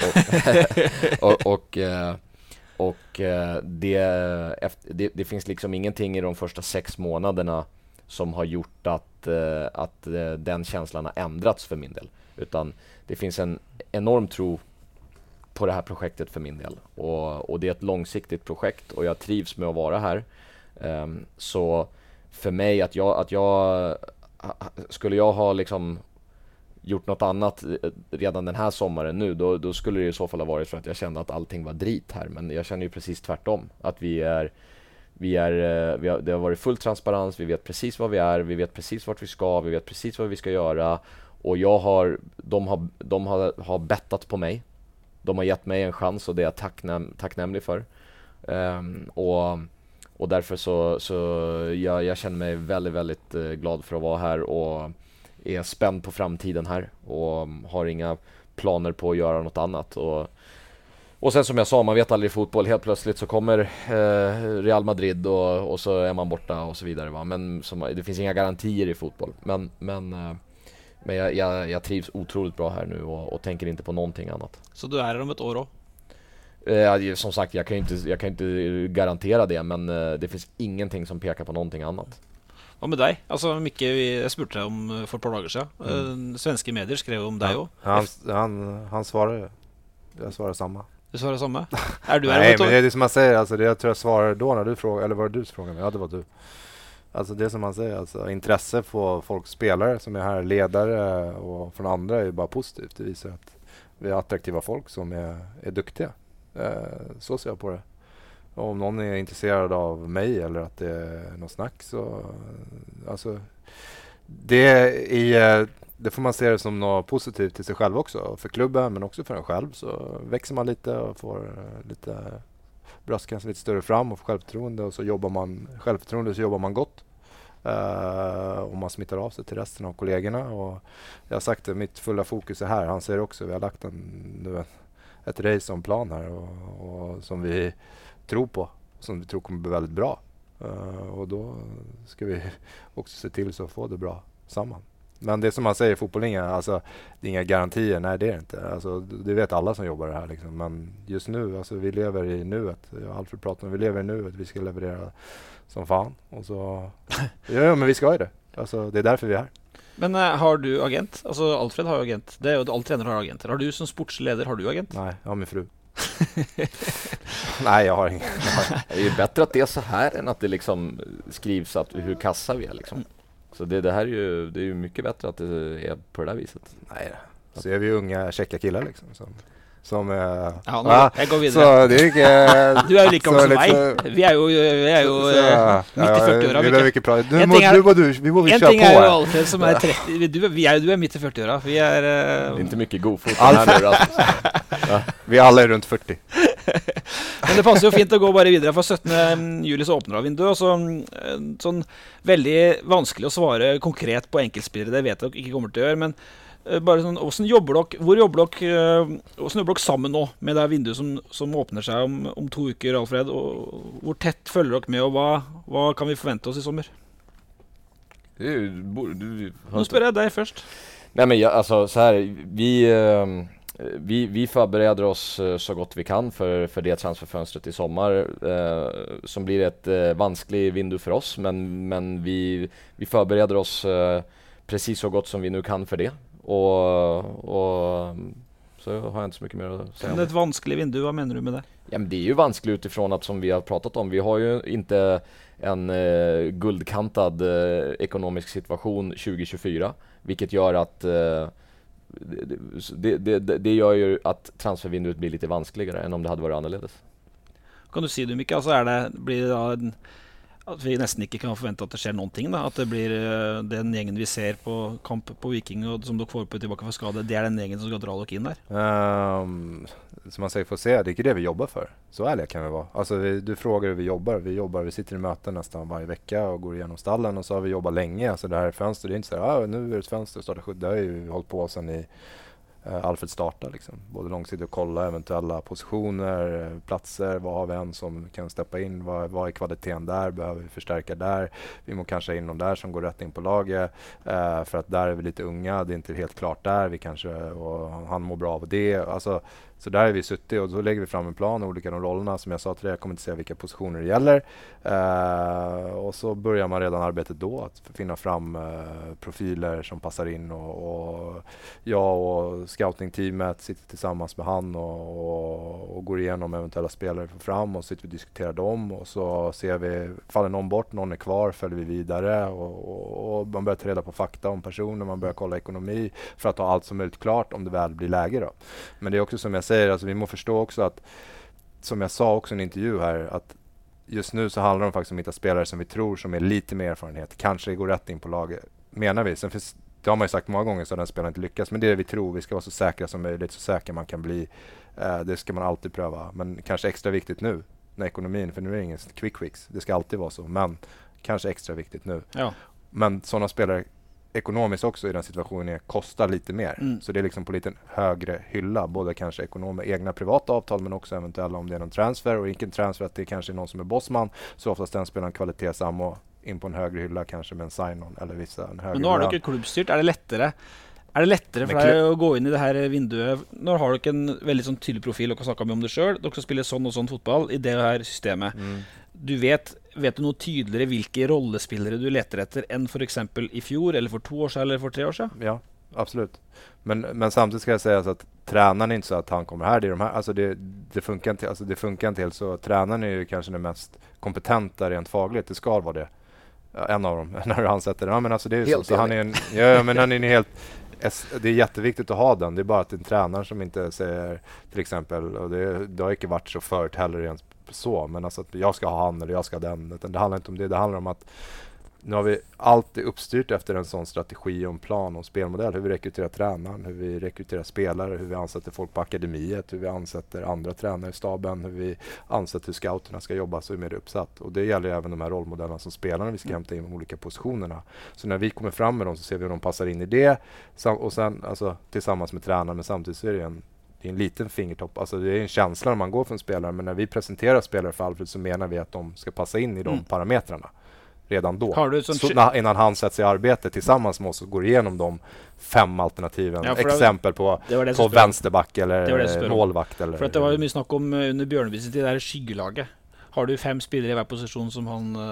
det. och och, och, och det, efter, det, det finns liksom ingenting i de första sex månaderna som har gjort att, att den känslan har ändrats för min del. Utan det finns en enorm tro på det här projektet för min del. Och, och det är ett långsiktigt projekt och jag trivs med att vara här. Um, så för mig att jag, att jag skulle jag ha liksom gjort något annat redan den här sommaren nu, då, då skulle det i så fall ha varit för att jag kände att allting var drit här. Men jag känner ju precis tvärtom. Att vi är, vi är, vi har, det har varit full transparens, vi vet precis vad vi är, vi vet precis vart vi ska, vi vet precis vad vi ska göra. Och jag har, de har, de har, har bettat på mig. De har gett mig en chans och det är jag tacknäm, tacknämlig för. Um, och, och därför så, så jag, jag känner mig väldigt, väldigt uh, glad för att vara här och är spänd på framtiden här och har inga planer på att göra något annat. Och, och sen som jag sa, man vet aldrig i fotboll, helt plötsligt så kommer eh, Real Madrid och, och så är man borta och så vidare. Va? Men som, det finns inga garantier i fotboll. Men, men, eh, men jag, jag, jag trivs otroligt bra här nu och, och tänker inte på någonting annat. Så du är här om ett år då? Eh, som sagt, jag kan inte, jag kan inte garantera det, men eh, det finns ingenting som pekar på någonting annat. Hva med deg? Altså, Mikke, jeg spurte deg om for et par dager siden. Mm. Uh, svenske medier skrev om deg også. Han, han, han svarar, jag svarar samma. Du svarar samma? Är du Nej, men det är det som man säger. Alltså, det jag tror jag svarar då när du frågar, eller var det du som frågade mig? Ja, det var du. Alltså det som man säger, alltså, intresse på folks spelare som är här, ledare och från andra är ju bara positivt. Det visar att vi är attraktiva folk som är, är duktiga. Uh, så ser jag på det. Och om någon är intresserad av mig eller att det är något snack så alltså det, är, det får man se det som något positivt till sig själv också, för klubben men också för en själv, så växer man lite och får lite bröstcancer lite större fram och får självförtroende och så jobbar man självförtroende så jobbar man gott uh, och man smittar av sig till resten av kollegorna. Och jag har sagt det, mitt fulla fokus är här, han säger också, vi har lagt en, nu, ett race som plan här och, och som vi tror på, som vi tror kommer bli väldigt bra. Uh, och då ska vi också se till så att få det bra samman. Men det som man säger i fotbollen, alltså det är inga garantier, nej det är det inte. Alltså, det vet alla som jobbar här liksom. Men just nu, alltså vi lever i nuet. Jag har Alfred pratat om, vi lever i nuet, vi ska leverera som fan. Och så, ja men vi ska ju det. Alltså det är därför vi är här. Men uh, har du agent? Alltså Alfred har ju agent. Det är ju all tränare har agenter. Har du som sportsleder, har du agent? Nej, jag har min fru. Nej, jag har ingen. Det är ju bättre att det är så här än att det liksom skrivs att hur kassa vi är liksom. Mm. Så det, det här är ju, det är ju mycket bättre att det är på det där viset. Nej, så är vi unga käcka killar liksom som som äh, ja, nu, ah, jag går vidare. Så det är inte, du är ju lika som mig. Så, vi är ju vi är ju så, äh, mitt i fyrtio-åra. Vi behöver inte prata. Nu må du och du, vi måste köra på. En ting är ju Alfred som är trettio. Du vi är du är mitt i fyrtio-åra. Vi är äh, det är inte mycket god fot här nu alltså. Ja. Vi alla är runt fyrtio. Men det passar ju fint att gå bara vidare för sjuttonde juli så öppnar vinduet och så sån väldigt vanskligt att svara konkret på enkeltspelare. Det vet jag inte kommer att göra men bara sånn, hvordan jobber dere, hvor jobber dere, hvordan jobber dere sammen nå med det vinduet som, som åpner seg om, om to uker, Alfred, og hvor tett følger dere med, og hva, hva kan vi förvänta oss i sommar? Du, du, nu spør jag dig först. Nej men jag, alltså så här, vi, vi, vi förbereder oss så gott vi kan för, för det transferfönstret i sommar eh, som blir ett eh, vanskligt vindu för oss, men, men vi, vi förbereder oss eh, precis så gott som vi nu kan för det. Och, och så har jag inte så mycket mer att säga. Men det är ett vanskligt vindu, vad menar du med det? Ja, men det är ju vanskligt utifrån att som vi har pratat om, vi har ju inte en eh, guldkantad eh, ekonomisk situation tjugo tjugofyra, vilket gör att eh, det, det, det, det gör ju att transfervinduet blir lite vanskligare än om det hade varit annorlunda. Kan du si det mycket, alltså är det blir det då en att vi nästan inte kan förvänta att det sker någonting då, att det blir uh, den gängen vi ser på kamp på Viking och som de får på tillbaka för skada, det är den gängen som ska dra dock in där. Um, som man säger får se, det är inte det vi jobbar för. Så ärligt kan vi vara. Alltså vi, du frågar hur vi jobbar. Vi jobbar, vi sitter i möten nästan varje vecka och går igenom stallen och så har vi jobbat länge. Alltså det här är fönster, det är inte så här, ah, nu är det ett fönster och startar sjuttio. Det har ju hållit på sedan i Uh, Alfred startar liksom. Både långsiktigt att kolla eventuella positioner, platser, vad har vi en som kan steppa in, vad, vad är kvaliteten där, behöver vi förstärka där, vi må kanske in någon där som går rätt in på laget uh, för att där är vi lite unga, det är inte helt klart där, vi kanske, och han mår bra av det, alltså så där är vi suttit och så lägger vi fram en plan, olika de rollerna som jag sa till dig, jag kommer inte säga vilka positioner det gäller uh, och så börjar man redan arbetet då att finna fram uh, profiler som passar in och, och jag och scoutingteamet sitter tillsammans med han och, och, och går igenom eventuella spelare för fram och sitter vi och diskuterar dem och så ser vi, faller någon bort, någon är kvar, följer vi vidare och, och, och man börjar ta reda på fakta om personer, man börjar kolla ekonomi för att ha allt som möjligt klart om det väl blir läge då. Men det är också som jag säger, alltså vi måste förstå också att, som jag sa också i en intervju här, att just nu så handlar det faktiskt om att hitta spelare som vi tror som är lite mer erfarenhet, kanske går rätt in på laget, menar vi. Sen finns, det har man ju sagt många gånger så den spelaren inte lyckas, men det är det vi tror, vi ska vara så säkra som möjligt, så säker man kan bli, eh, det ska man alltid pröva, men kanske extra viktigt nu när ekonomin, för nu är det ingen quick fix, det ska alltid vara så, men kanske extra viktigt nu. Ja. Men sådana spelare ekonomiskt också i den situationen är, kostar lite mer. Mm. Så det är liksom på lite högre hylla, både kanske ekonomer, egna privata avtal men också eventuella om det är någon transfer och inte en transfer att det kanske är någon som är bossman, så oftast den spelar en kvalitetsam och in på en högre hylla kanske med en sign-on eller vissa en högre. Men nu har du inte klubbstyrt, är det lättare? Är det lättare för dig att gå in i det här vinduet? När har du en väldigt sån tydlig profil och kan snacka med om det själv, du ska spela sån och sån fotboll i det här systemet. Mm. Du vet vet du något tydligare vilka rollspelare du letar efter än för exempel i fjol eller för två år sedan eller för tre år sedan? Ja, absolut. Men men samtidigt ska jag säga så att tränaren är inte så att han kommer här, det är de här, alltså det det funkar inte, alltså det funkar inte helt så. Tränaren är ju kanske den mest kompetenta rent fagligt, det ska vara det. En av dem när han sätter det. Ja, men alltså det är ju så, så han är en, ja men han är helt, det är jätteviktigt att ha den. Det är bara att det är en tränare som inte säger till exempel, och det, det har inte varit så förut heller ens så, men alltså att jag ska ha han eller jag ska ha den, utan det handlar inte om det, det handlar om att nu har vi alltid uppstyrt efter en sån strategi och en plan och spelmodell, hur vi rekryterar tränaren, hur vi rekryterar spelare, hur vi ansätter folk på akademiet, hur vi ansätter andra tränare i staben, hur vi ansätter hur scouterna ska jobba, så är det uppsatt. Och det gäller ju även de här rollmodellerna som spelarna vi ska mm. hämta in de olika positionerna. Så när vi kommer fram med dem så ser vi hur de passar in i det, och sen alltså tillsammans med tränaren, men samtidigt så är det en Det är en liten fingertopp, alltså det är en känsla när man går för en spelare, men när vi presenterar spelare för Alfred så menar vi att de ska passa in i de mm. parametrarna redan då. Så när, innan han sätter sig i arbete tillsammans med oss och går igenom de fem alternativen, ja, exempel på, det det på vänsterback eller målvakt. Eller för att det var ju mycket snack om under Björneby sitt det där skyggelaget. Har du fem spelare i varje position som han uh,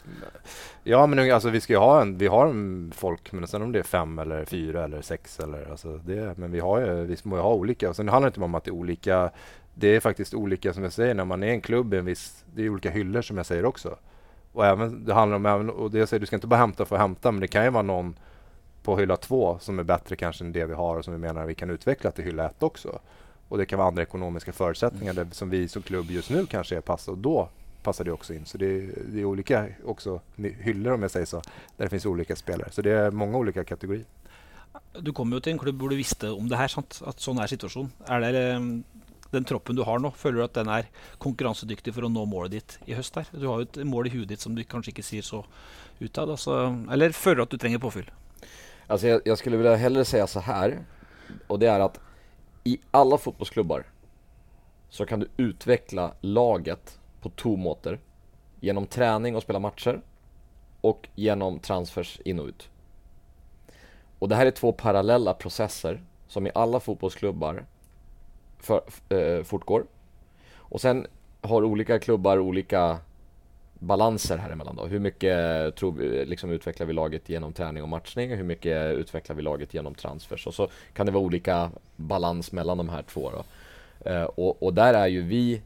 Ja, men alltså vi ska ju ha en, vi har en folk, men sen om det är fem eller fyra eller sex eller alltså det, men vi har ju, vi må ju ha olika. Och sen handlar det inte om att det är olika, det är faktiskt olika som jag säger, när man är en klubb, en viss, det är olika hyllor som jag säger också. Och även, det handlar om, även, och det jag säger, du ska inte bara hämta för att hämta, men det kan ju vara någon på hylla två som är bättre kanske än det vi har och som vi menar vi kan utveckla till hylla ett också. Och det kan vara andra ekonomiska förutsättningar mm. där, som vi som klubb just nu kanske är passar, och då passar det också in. Så det är, det är olika också hyllor om jag säger så, där det finns olika spelare. Så det är många olika kategorier. Du kommer ju till en klubb där du visste om det här, sant? Att sån är situationen. Är det den troppen du har nu, føler du att den är konkurrensdyktig för att nå målet ditt i höst där? Du har ju ett mål i huvudet ditt som du kanske inte ser så utad, alltså, eller føler du att du tränger påfyll? Alltså jag, jag skulle vilja hellre säga så här, och det är att i alla fotbollsklubbar så kan du utveckla laget på två måter, genom träning och spela matcher och genom transfers in och ut. Och det här är två parallella processer som i alla fotbollsklubbar för, äh, fortgår. Och sen har olika klubbar olika balanser här emellan då. Hur mycket tror vi, liksom, utvecklar vi laget genom träning och matchning, och hur mycket utvecklar vi laget genom transfers, och så kan det vara olika balans mellan de här två då. Uh, och, och där är ju vi,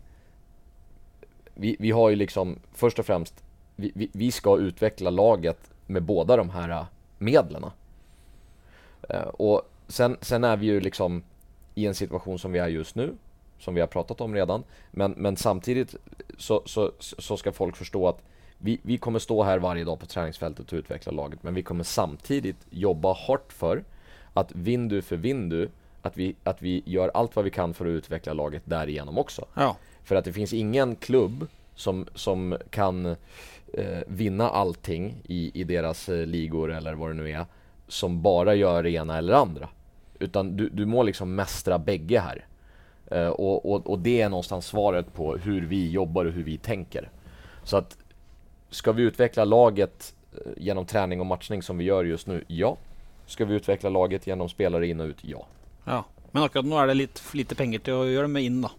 vi vi har ju liksom först och främst vi, vi, vi ska utveckla laget med båda de här medlen. Uh, och sen, sen är vi ju liksom i en situation som vi är just nu, som vi har pratat om redan, men, men samtidigt så, så, så ska folk förstå att vi, vi kommer stå här varje dag på träningsfältet och utveckla laget, men vi kommer samtidigt jobba hårt för att vindu för vindu att vi, att vi gör allt vad vi kan för att utveckla laget därigenom också. Ja. För att det finns ingen klubb som, som kan eh, vinna allting i, i deras eh, ligor eller vad det nu är, som bara gör det ena eller andra. Utan du, du må liksom mästra bägge här. Uh, och, och, och det är någonstans svaret på hur vi jobbar och hur vi tänker. Så att ska vi utveckla laget uh, genom träning och matchning som vi gör just nu? Ja. Ska vi utveckla laget genom spelare in och ut? Ja. Ja. Men akkurat nu är det lite, lite pengar till att göra det med in då.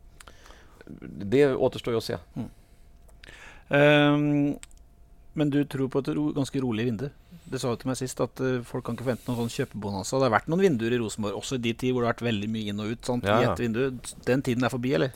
Det återstår ju att se. Mm. Um, men du tror på ett ro, ganska roligt vindu? Det sa till mig sist att uh, folk kan inte förvänta någon sån köpebonanza. Det har varit någon vinduer i Rosenborg också i de tid hvor det har varit väldigt mycket in och ut sånt, ja. I ett vindu. Den tiden är förbi, eller?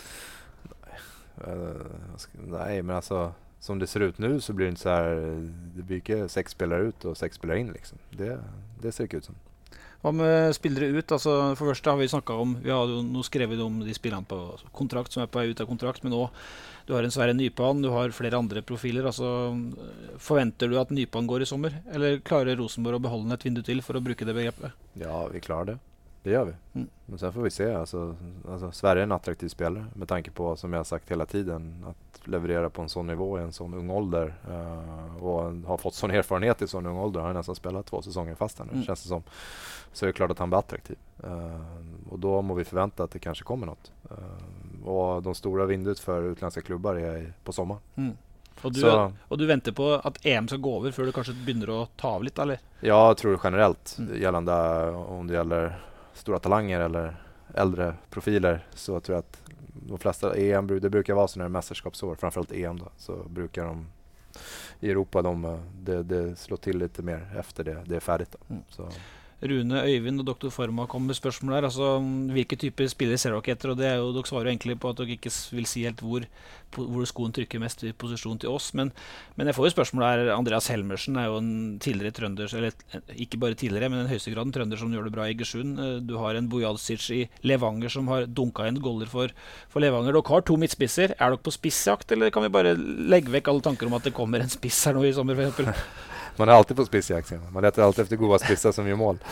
Nej. Uh, nej, men alltså som det ser ut nu så blir det inte så här, det blir inte sex spelare ut och sex spelare in liksom. Det, det ser inte ut som. Vad med spelare ut? Alltså för första har vi snackat om, vi har ju nu skrivit om de spelarna på kontrakt som är på ut av kontrakt, men nå du har en Sverre Nypan, du har flera andra profiler, alltså förväntar du att Nypan går i sommar, eller klarar Rosenborg att behålla ett vindu till för att bruka det begreppet? Ja, vi klarar det. Det gör vi. Mm. Men sen får vi se. Alltså, alltså, Sverige är en attraktiv spelare med tanke på, som jag har sagt hela tiden, att leverera på en sån nivå i en sån ung ålder uh, och har fått sån erfarenhet i sån ung ålder. Han har nästan spelat två säsonger fast här nu. Mm. Känns det som. Så är det klart att han blir attraktiv. Uh, och då må vi förvänta att det kanske kommer något. Uh, och de stora vinduet för utländska klubbar är på sommar. Mm. Och du, så, och du väntar på att E M ska gå över för du kanske börjar att ta av lite, eller? Jag tror generellt mm. gällande om det gäller stora talanger eller äldre profiler, så tror jag att de flesta E M, det brukar vara sådana här mästerskapsår, framförallt E M då, så brukar de i Europa, de, det, det slår till lite mer efter det, det är färdigt då. Mm. Så. Rune, Øyvind og doktor Forma kom med spørsmål der. Altså, hvilke typer spillere ser dere etter? Og det er jo, dere svarer jo egentlig på at dere ikke vil si helt hvor, hvor skoen trykker mest i posisjon til oss. Men, men jeg får jo spørsmål der. Andreas Helmersen er jo en tidligere trønder, eller ikke bare tidligere, men en høyeste grad en trønder som gjør det bra i Egersund. Du har en Bojalsic i Levanger som har dunket inn goller for, for Levanger. Dere har to midtspisser. Er dere på spissjakt, eller kan vi bare legge vekk alle tanker om at det kommer en spiss her nå i sommer, for eksempel? Man är alltid på spissjakt. Man letar alltid efter goda spissar som gör mål.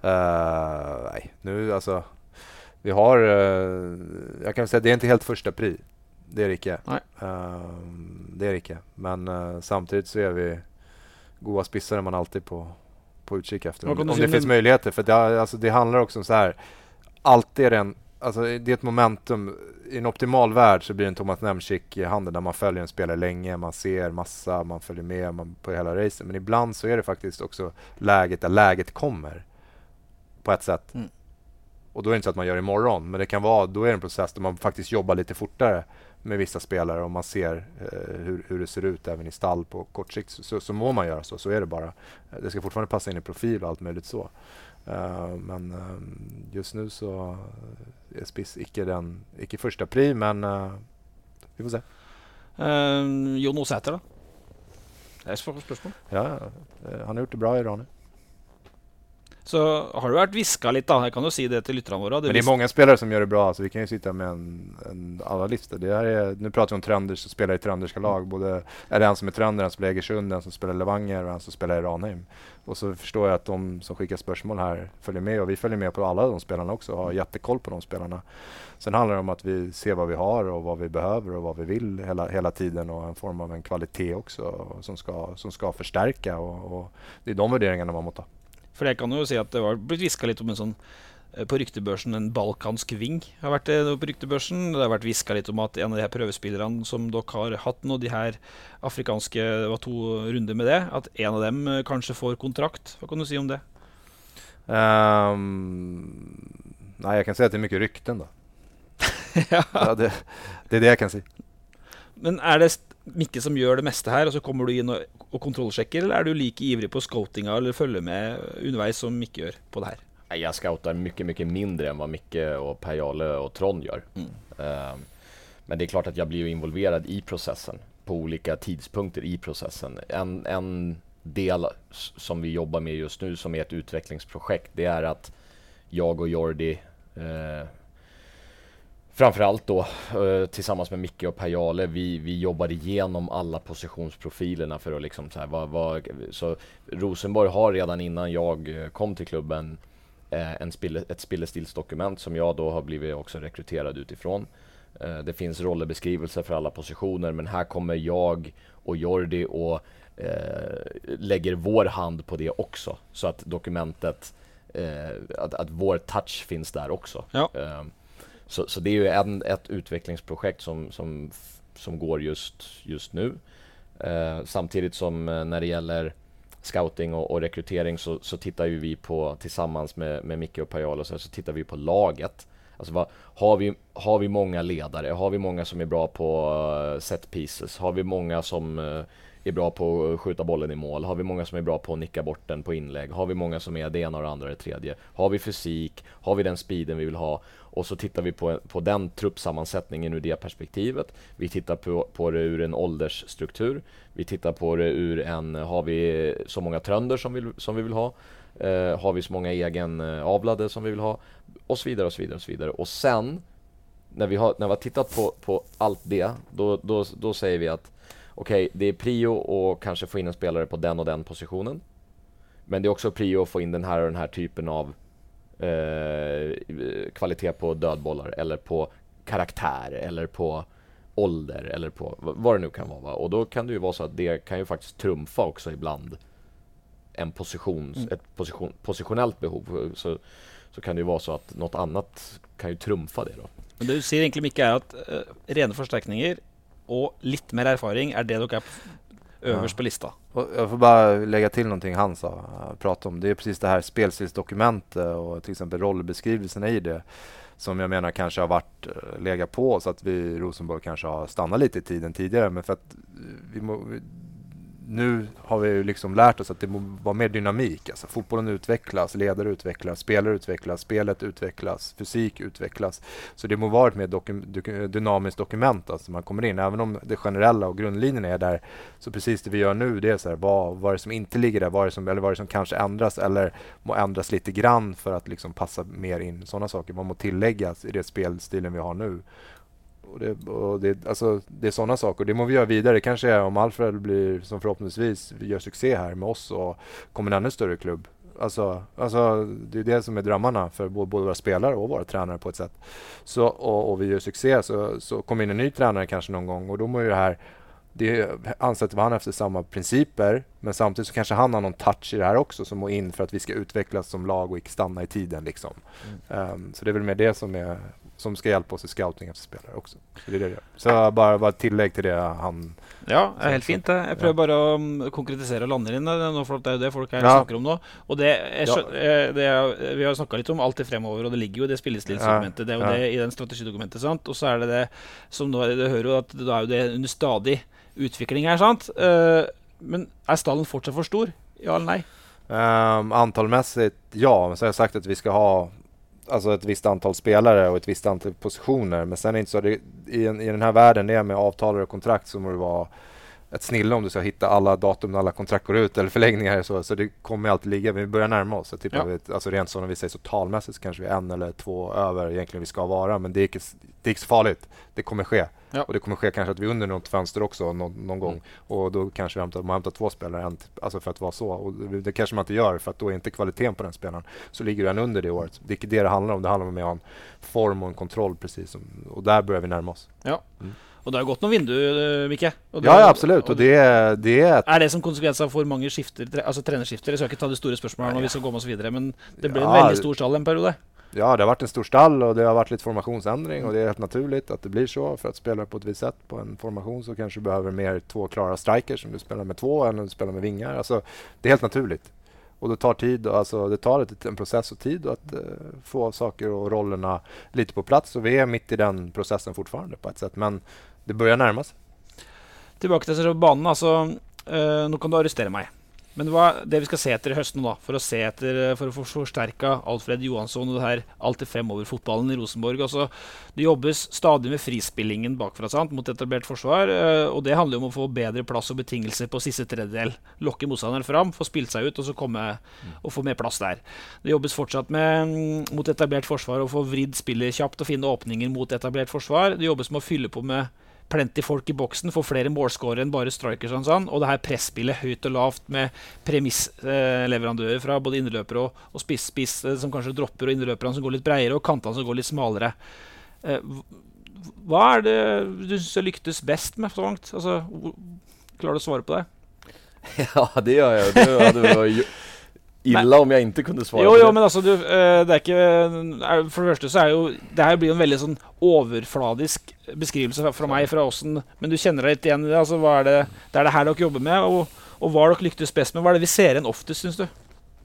Uh, nej, nu alltså vi har uh, jag kan säga det är inte helt första pri. Det är det inte. Uh, det är det inte. Men uh, samtidigt så är vi goda spissar man alltid på på utkik efter. Om, om det finns möjligheter, för det alltså det handlar också om så här, alltid är det en, alltså det är ett momentum. I en optimal värld så blir det en Thomas Nemchik i handen där man följer en spelare länge, man ser massa, man följer med man, på hela racen. Men ibland så är det faktiskt också läget där läget kommer på ett sätt. Mm. Och då är det inte så att man gör imorgon, men det kan vara, då är det en process där man faktiskt jobbar lite fortare med vissa spelare och man ser eh, hur, hur det ser ut även i stall på kort sikt, så, så må man göra så. Så är det bara. Det ska fortfarande passa in i profil och allt möjligt så. Uh, men uh, just nu så är spiss icke den icke första pri, men uh, vi får se. Uh, Jon Osäter då? Det är svårt spörsmål. Ja, uh, han har gjort det bra i Iran nu. Så har du varit viska lite då? Jag kan ju säga det till lyssnarna våra. Det men det är många spelare som gör det bra, så vi kan ju sitta med en, en alla listor. Det här är, nu pratar vi om trönder som spelar i trönderska lag. Både är det en som är trönder, en som spelar i Egersund, en som spelar i Levanger och en som spelar i Ranheim. Och så förstår jag att de som skickar spörsmål här följer med, och vi följer med på alla de spelarna också och har jättekoll på de spelarna. Sen handlar det om att vi ser vad vi har och vad vi behöver och vad vi vill hela, hela tiden, och en form av en kvalitet också som ska, som ska förstärka, och, och det är de värderingarna man måste ta. För jag kan ju säga att det har blivit viskat lite om en sån på ryktebörsen, en balkansk ving har varit det på ryktebörsen. Det har varit viskat lite om att en av de här prövespelarna som dock har haft några de här afrikanska, det var två runder med det, att en av dem kanske får kontrakt. Vad kan du säga om det? Um, nej, jag kan säga att det är mycket rykten då. ja. Ja, det, det är det jag kan säga. Men är det Micke som gör det mesta här och så kommer du in och, och kontrollcheckar, eller är du lika ivrig på scoutinga eller följer med undervis som Micke gör på det här? Jag scoutar mycket, mycket mindre än vad Micke och Per-Jarle och Trond gör. Mm. Uh, men det är klart att jag blir involverad i processen på olika tidpunkter i processen. En, en del som vi jobbar med just nu som är ett utvecklingsprojekt, det är att jag och Jordi uh, framförallt då uh, tillsammans med Micke och Per-Jarle, vi, vi jobbar igenom alla positionsprofilerna för att liksom så här, vad, vad, så Rosenborg har redan innan jag kom till klubben En spille, ett spillestilsdokument som jag då har blivit också rekryterad utifrån. Eh, det finns rollerbeskrivelser för alla positioner, men här kommer jag och Jordi och eh, lägger vår hand på det också, så att dokumentet, eh, att, att vår touch finns där också. Ja. Eh, så, så det är ju en, ett utvecklingsprojekt som, som, som går just, just nu. Eh, samtidigt som eh, när det gäller scouting och, och rekrytering så, så tittar ju vi på, tillsammans med, med Micke och Per-Jarle, så, så tittar vi på laget. Alltså vad, har, vi, har vi många ledare? Har vi många som är bra på uh, set pieces? Har vi många som uh, är bra på att skjuta bollen i mål? Har vi många som är bra på att nicka bort den på inlägg? Har vi många som är det ena och det andra och det tredje? Har vi fysik? Har vi den speeden vi vill ha? Och så tittar vi på, på den truppsammansättningen ur det perspektivet. Vi tittar på, på det ur en åldersstruktur. Vi tittar på det ur en, har vi så många trönder som vi, som vi vill ha? Uh, har vi så många egen uh, avlade som vi vill ha? Och så vidare och så vidare och så vidare. Och sen, när vi har, när vi har tittat på, på allt det, då, då, då säger vi att okej, okay, det är prio och kanske få in en spelare på den och den positionen. Men det är också prio att få in den här och den här typen av eh, kvalitet på dödbollar, eller på karaktär, eller på ålder, eller på vad det nu kan vara. Va? Och då kan det ju vara så att det kan ju faktiskt trumfa också ibland en position, mm. ett position, positionellt behov. Så, så kan det ju vara så att något annat kan ju trumfa det då. Men du ser egentligen mycket är att uh, rena förstärkningar och lite mer erfaring är det dock är överst ja. på listan. Och jag får bara lägga till någonting han sa, prata om. Det är precis det här spelstilsdokumentet och till exempel rollbeskrivelserna i det som jag menar kanske har varit lägga på, så att vi i Rosenborg kanske har stannat lite i tiden tidigare, men för att vi må, vi, nu har vi ju liksom lärt oss att det måste vara mer dynamik. Alltså fotbollen utvecklas, ledare utvecklas, spelare utvecklas, spelet utvecklas, fysik utvecklas. Så det måste vara ett mer doku- dynamiskt dokument alltså man kommer in. Även om det generella och grundlinjen är där, så precis det vi gör nu, det är så här, vad, vad är det som inte ligger där, vad är det som, eller vad är det som kanske ändras eller må ändras lite grann för att liksom passa mer in. Sådana saker man må tilläggas i det spelstilen vi har nu. Och det, och det, alltså, det är sådana saker. Det må vi göra vidare. Det kanske är om Alfred blir, som förhoppningsvis gör succé här med oss och kommer en ännu större klubb. Alltså, alltså, det är det som är drömmarna för både, både våra spelare och våra tränare på ett sätt. Så, och, och vi gör succé, så, så kommer in en ny tränare kanske någon gång. Och då må ju det här, det ansätter han efter samma principer. Men samtidigt så kanske han har någon touch i det här också som må in för att vi ska utvecklas som lag och inte stanna i tiden. Liksom. Mm. Um, så det är väl med det som är som ska hjälpa oss i scouting efter spelare också. Så det är det. Så bara, bara tillägg till det han... Ja, det er helt fint det. Jeg prøver bare å um, konkretisere og lande inn det, for det er jo det folk her Ja. snakker om nå. Og det, jeg, skjø- eh, det er, vi har snakket litt om alt det fremover, og det ligger jo i det spillestilsdokumentet. Det er jo Ja. det i den strategidokumentet, sant? Og så er det det, som nå, det hører jo at det er jo det under stadig utvikling her, sant? Eh, men er stallen fortsatt for stor? Ja eller nei? Um, antalmässigt, ja. Men så har jag sagt att vi ska ha alltså ett visst antal spelare och ett visst antal positioner. Men sen är det inte så, det, i, en, i den här världen det är med avtal och kontrakt så må det vara ett snille om du ska hitta alla datum när alla kontrakt går ut eller förlängningar och så. Så det kommer alltid ligga, vi börjar närma oss. Så typ Ja. vi, alltså rent så när vi säger så talmässigt så kanske vi är en eller två över egentligen vi ska vara. Men det är inte, det är inte så farligt. Det kommer ske. Ja. Och det kommer ske kanske att vi är under något fönster också någon, någon gång. Mm. Och då kanske vi hämtar, man hämtar två spelare en, alltså för att vara så. Och det, det kanske man inte gör för att då är inte kvaliteten på den spelaren. Så ligger den under det året. Det är inte det det handlar om. Det handlar om att ha en form och en kontroll precis. Som, och där börjar vi närma oss. Ja. Mm. Og det har gått noen vindu, eh, Mikke. Og det- Ja, ja absolut. Och det är, det är ett, Er det som konsekvens av for mange skifter, tre, altså trenerskifter? Jeg skal ikke ta det store spørsmålet når vi skal gå med oss videre, men det ble en Ja. veldig stor stall en periode. ja, det har varit en stor stall och det har varit lite formationsändring och det är helt naturligt att det blir så. För att spela på ett visst sätt på en formation så kanske du behöver mer två klara strikers som du spelar med två än om du spelar med vingar. Alltså, det är helt naturligt. Och det tar tid, alltså det tar ett, en process och tid att uh, få saker och rollerna lite på plats. Och vi är mitt i den processen fortfarande på ett sätt. Men det börjar närma sig. Tilbake til selve banen. Altså, øh, nå kan du arrestere meg. Men hva det vi skal se etter i høsten nå, for å se etter, for å få forsterka Alfred Johansson og det her alltid fremover-fotballen i Rosenborg. Altså, det jobbes stadig med frispillingen bakfra, sant, mot etablert forsvar, øh, og det handler jo om å få bedre plass og betingelser på siste tredjedel. Lokke motstanderen fram, få spilt seg ut, og så komme og få mer plass der. Det jobbes fortsatt med mm, mot etablert forsvar å få vridd spillet kjapt og finne åpninger mot etablert forsvar. Det jobbes med å fylle på med plenty folk i boksen, få flere målskårere enn bare strikers og sånn, og det her presspillet høyt og lavt med premissleverandører fra både innløpere og, og spiss-spiss eh, som kanskje dropper, og innløperne som går litt bredere, og kantene som går litt smalere. Eh, hva er det du synes lyktes best med så langt? Altså, hvor- klarer du å svare på det? Ja, det gör jag. Det hade varit ju illa om jag inte kunde svara Jo, på jo, det. men altså, du, eh, det er ikke er, For det første så er jo det her blir jo en veldig sånn overfladisk beskrivelse fra, fra meg, fra åssen, men du kjenner deg litt igjen i det. Altså, hva er det, det er det her dere jobber med, og, og hva har dere lyktes best med? Hva er det vi ser igjen oftest, syns du?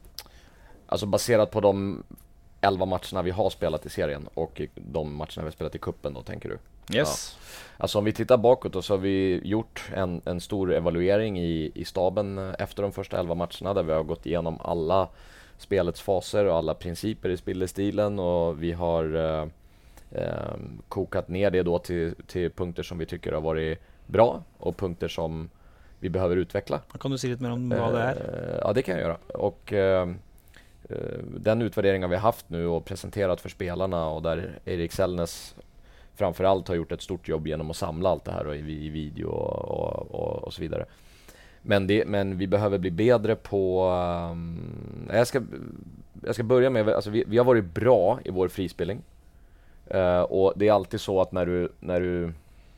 Alltså baserat på de elva matcherna vi har spelat i serien och de matcherna vi har spelat i kuppen då, tänker du? Yes. Alltså om vi tittar bakåt då, så har vi gjort en, en stor evaluering i, i staben efter de första elva matcherna där vi har gått igenom alla spelets faser och alla principer i spelstilen, och vi har eh, eh, kokat ner det då till, till punkter som vi tycker har varit bra och punkter som vi behöver utveckla. Kan du si litt mer om hva det er? Eh, Ja, det kan jag göra. Och eh, eh, den utvärderingen vi har haft nu och presenterat för spelarna, och där Erik Sellnes framförallt har gjort ett stort jobb genom att samla allt det här och i, i video och, och, och, och så vidare. Men, det, men vi behöver bli bättre på... Um, jag, ska, jag ska börja med... Alltså vi, vi har varit bra i vår frispelning. Uh, och det är alltid så att när du, när du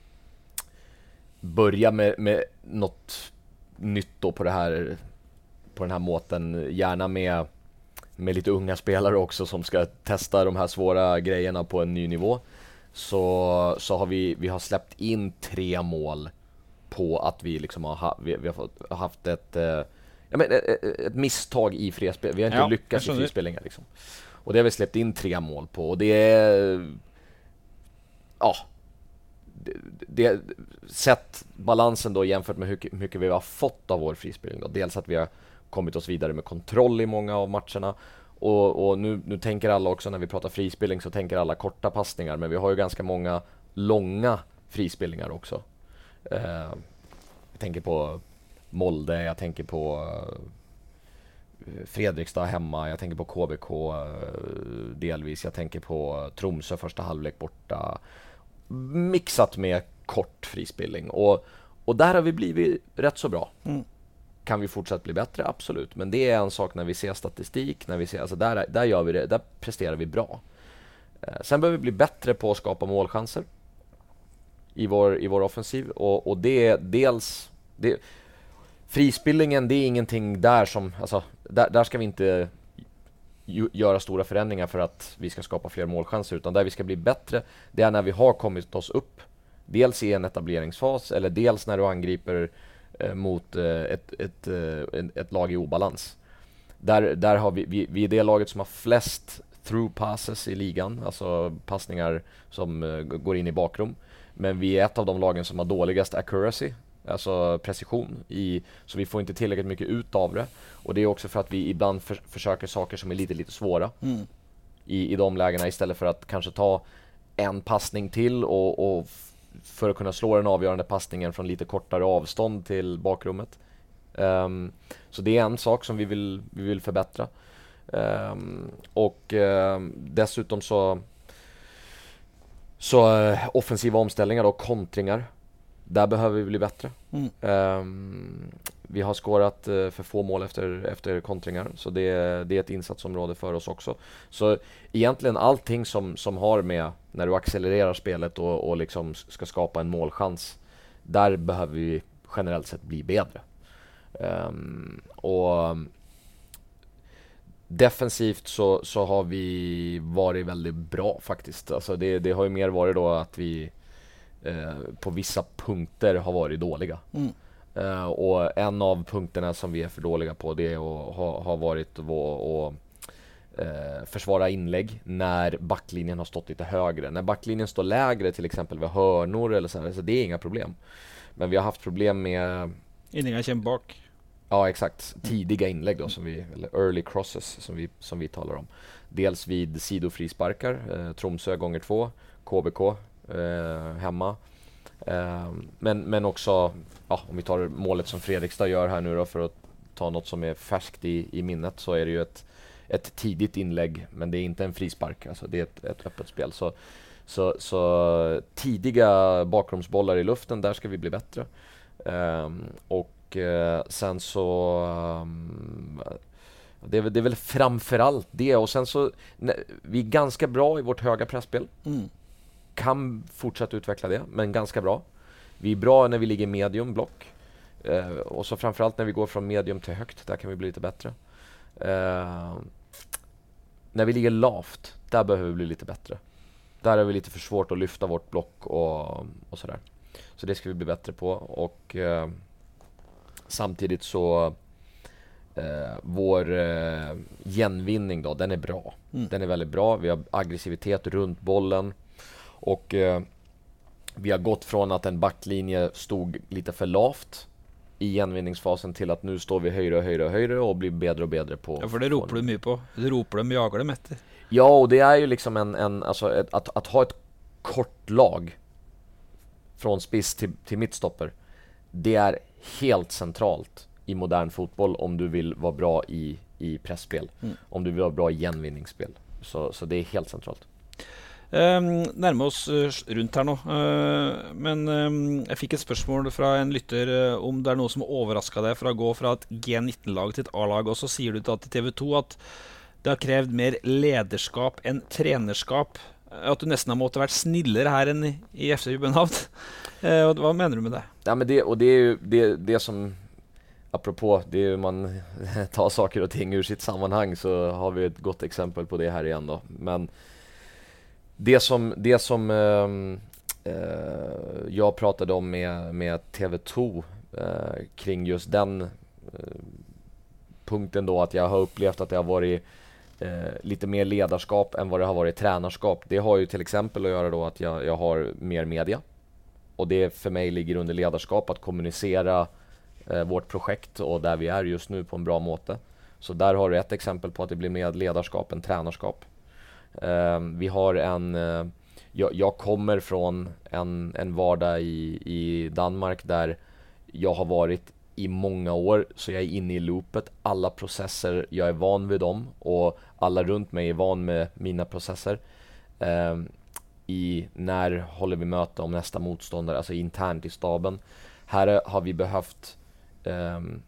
börjar med, med något nytt då på, det här, på den här måten, gärna med, med lite unga spelare också som ska testa de här svåra grejerna på en ny nivå, så, så har vi, vi har släppt in tre mål på att vi liksom har, ha, vi, vi har fått, haft ett, eh, ja, men ett, ett misstag i frispel. Vi har inte Ja, lyckats i frispelningar liksom. Och det har vi släppt in tre mål på, och det är ja det, det sett balansen då jämfört med hur mycket vi har fått av vår frispelning då. Dels att vi har kommit oss vidare med kontroll i många av matcherna. Och, och nu, nu tänker alla också, när vi pratar frispelning så tänker alla korta passningar, men vi har ju ganska många långa frispelningar också. Eh, jag tänker på Molde, jag tänker på eh, Fredrikstad hemma, jag tänker på K B K eh, delvis, jag tänker på Tromsö första halvlek borta, mixat med kort frispelning. Och, och där har vi blivit rätt så bra. Mm. Kan vi fortsätta bli bättre? Absolut. Men det är en sak när vi ser statistik, när vi ser, alltså där, där gör vi det, där presterar vi bra. Eh, sen behöver vi bli bättre på att skapa målchanser i vår, i vår offensiv. Och, och det är dels det, frispillningen, det är ingenting där som, alltså där, där ska vi inte ju, göra stora förändringar för att vi ska skapa fler målchanser, utan där vi ska bli bättre, det är när vi har kommit oss upp. Dels i en etableringsfas eller dels när du angriper eh, mot eh, ett, ett, eh, ett lag i obalans. Där, där har vi, vi, vi är det laget som har flest through passes i ligan, alltså passningar som uh, går in i bakrum. Men vi är ett av de lagen som har dåligast accuracy, alltså precision, i, så vi får inte tillräckligt mycket ut av det. Och det är också för att vi ibland för, försöker saker som är lite, lite svåra mm. i, i de lägena, istället för att kanske ta en passning till och, och f- för att kunna slå den avgörande passningen från lite kortare avstånd till bakrummet. Um, så det är en sak som vi vill, vi vill förbättra. Um, och um, dessutom så så uh, offensiva omställningar och kontringar, där behöver vi bli bättre. Mm. Um, vi har skårat uh, för få mål efter, efter kontringar, så det, det är ett insatsområde för oss också. Så egentligen allting som, som har med när du accelererar spelet och, och liksom ska skapa en målchans, där behöver vi generellt sett bli bättre. Um, och defensivt så, så har vi varit väldigt bra faktiskt. Alltså det, det har ju mer varit då att vi eh, på vissa punkter har varit dåliga. Mm. Eh, och en av punkterna som vi är för dåliga på, det är att ha, ha varit att och, eh, försvara inlägg när backlinjen har stått lite högre. När backlinjen står lägre, till exempel vid hörnor eller så, så det är inga problem. Men vi har haft problem med inläggen känner bak. Ja, exakt. Tidiga inlägg då, som vi, eller early crosses som vi, som vi talar om. Dels vid sidofrisparkar, eh, Tromsö gånger två, K B K eh, hemma. Eh, men, men också, ja, om vi tar målet som Fredrikstad gör här nu då, för att ta något som är färskt i, i minnet, så är det ju ett, ett tidigt inlägg, men det är inte en frispark, alltså det är ett, ett öppet spel. Så, så, så tidiga bakrumsbollar i luften, där ska vi bli bättre. Eh, och Och eh, sen så um, det, är väl, det är väl framförallt det. Och sen så ne, vi är ganska bra i vårt höga pressspel. Mm. Kan fortsätta utveckla det, men ganska bra. Vi är bra när vi ligger medium block. Eh, och så framförallt när vi går från medium till högt, där kan vi bli lite bättre. Eh, när vi ligger lavt, där behöver vi bli lite bättre. Där är vi lite för svårt att lyfta vårt block och, och sådär. Så det ska vi bli bättre på. Och eh, samtidigt så eh, vår eh, genvinning då, den är bra. Mm. Den är väldigt bra. Vi har aggressivitet runt bollen. Och eh, vi har gått från att en backlinje stod lite för lavt i genvinningsfasen till att nu står vi högre och högre och högre och blir bättre och bättre på. Ja, för det ropar du mycket på. Det ropar de, jagar dem efter. Ja, och det är ju liksom en, en alltså ett, att, att ha ett kort lag från spiss till, till mittstopper, det är helt centralt i modern fotboll om du vill vara bra i, i pressspel. Mm. Om du vill vara bra i genvinningsspel. Så, så det är helt centralt. Um, nærmer oss uh, rundt her nå, uh, men um, jeg fikk et spørsmål fra en lytter uh, om det er noe som overrasket deg fra å gå fra et G nitten-lag til et A-lag, og så sier du da til T V to at det har krevd mer lederskap enn trenerskap, at du nesten har måttet vært snillere her enn i, i F C København. uh, Hva mener du med det? Ja, men det, och det är ju det, det som, apropå det är man tar saker och ting ur sitt sammanhang, så har vi ett gott exempel på det här igen då. Men Det som, det som eh, eh, jag pratade om med, med T V två eh, kring just den eh, punkten då, att jag har upplevt att det har varit eh, lite mer ledarskap än vad det har varit tränarskap. Det har ju till exempel att göra då att jag, jag har mer media. Och det för mig ligger under ledarskap att kommunicera eh, vårt projekt och där vi är just nu på en bra måte. Så där har du ett exempel på att det blir mer ledarskap än tränarskap. Uh, vi har en uh, jag, jag kommer från en, en vardag i, i Danmark där jag har varit i många år, så jag är inne i loopet. Alla processer, jag är van vid dem och alla runt mig är van med mina processer. Uh, i när håller vi möte om nästa motståndare, alltså internt i staben. Här har vi behövt um,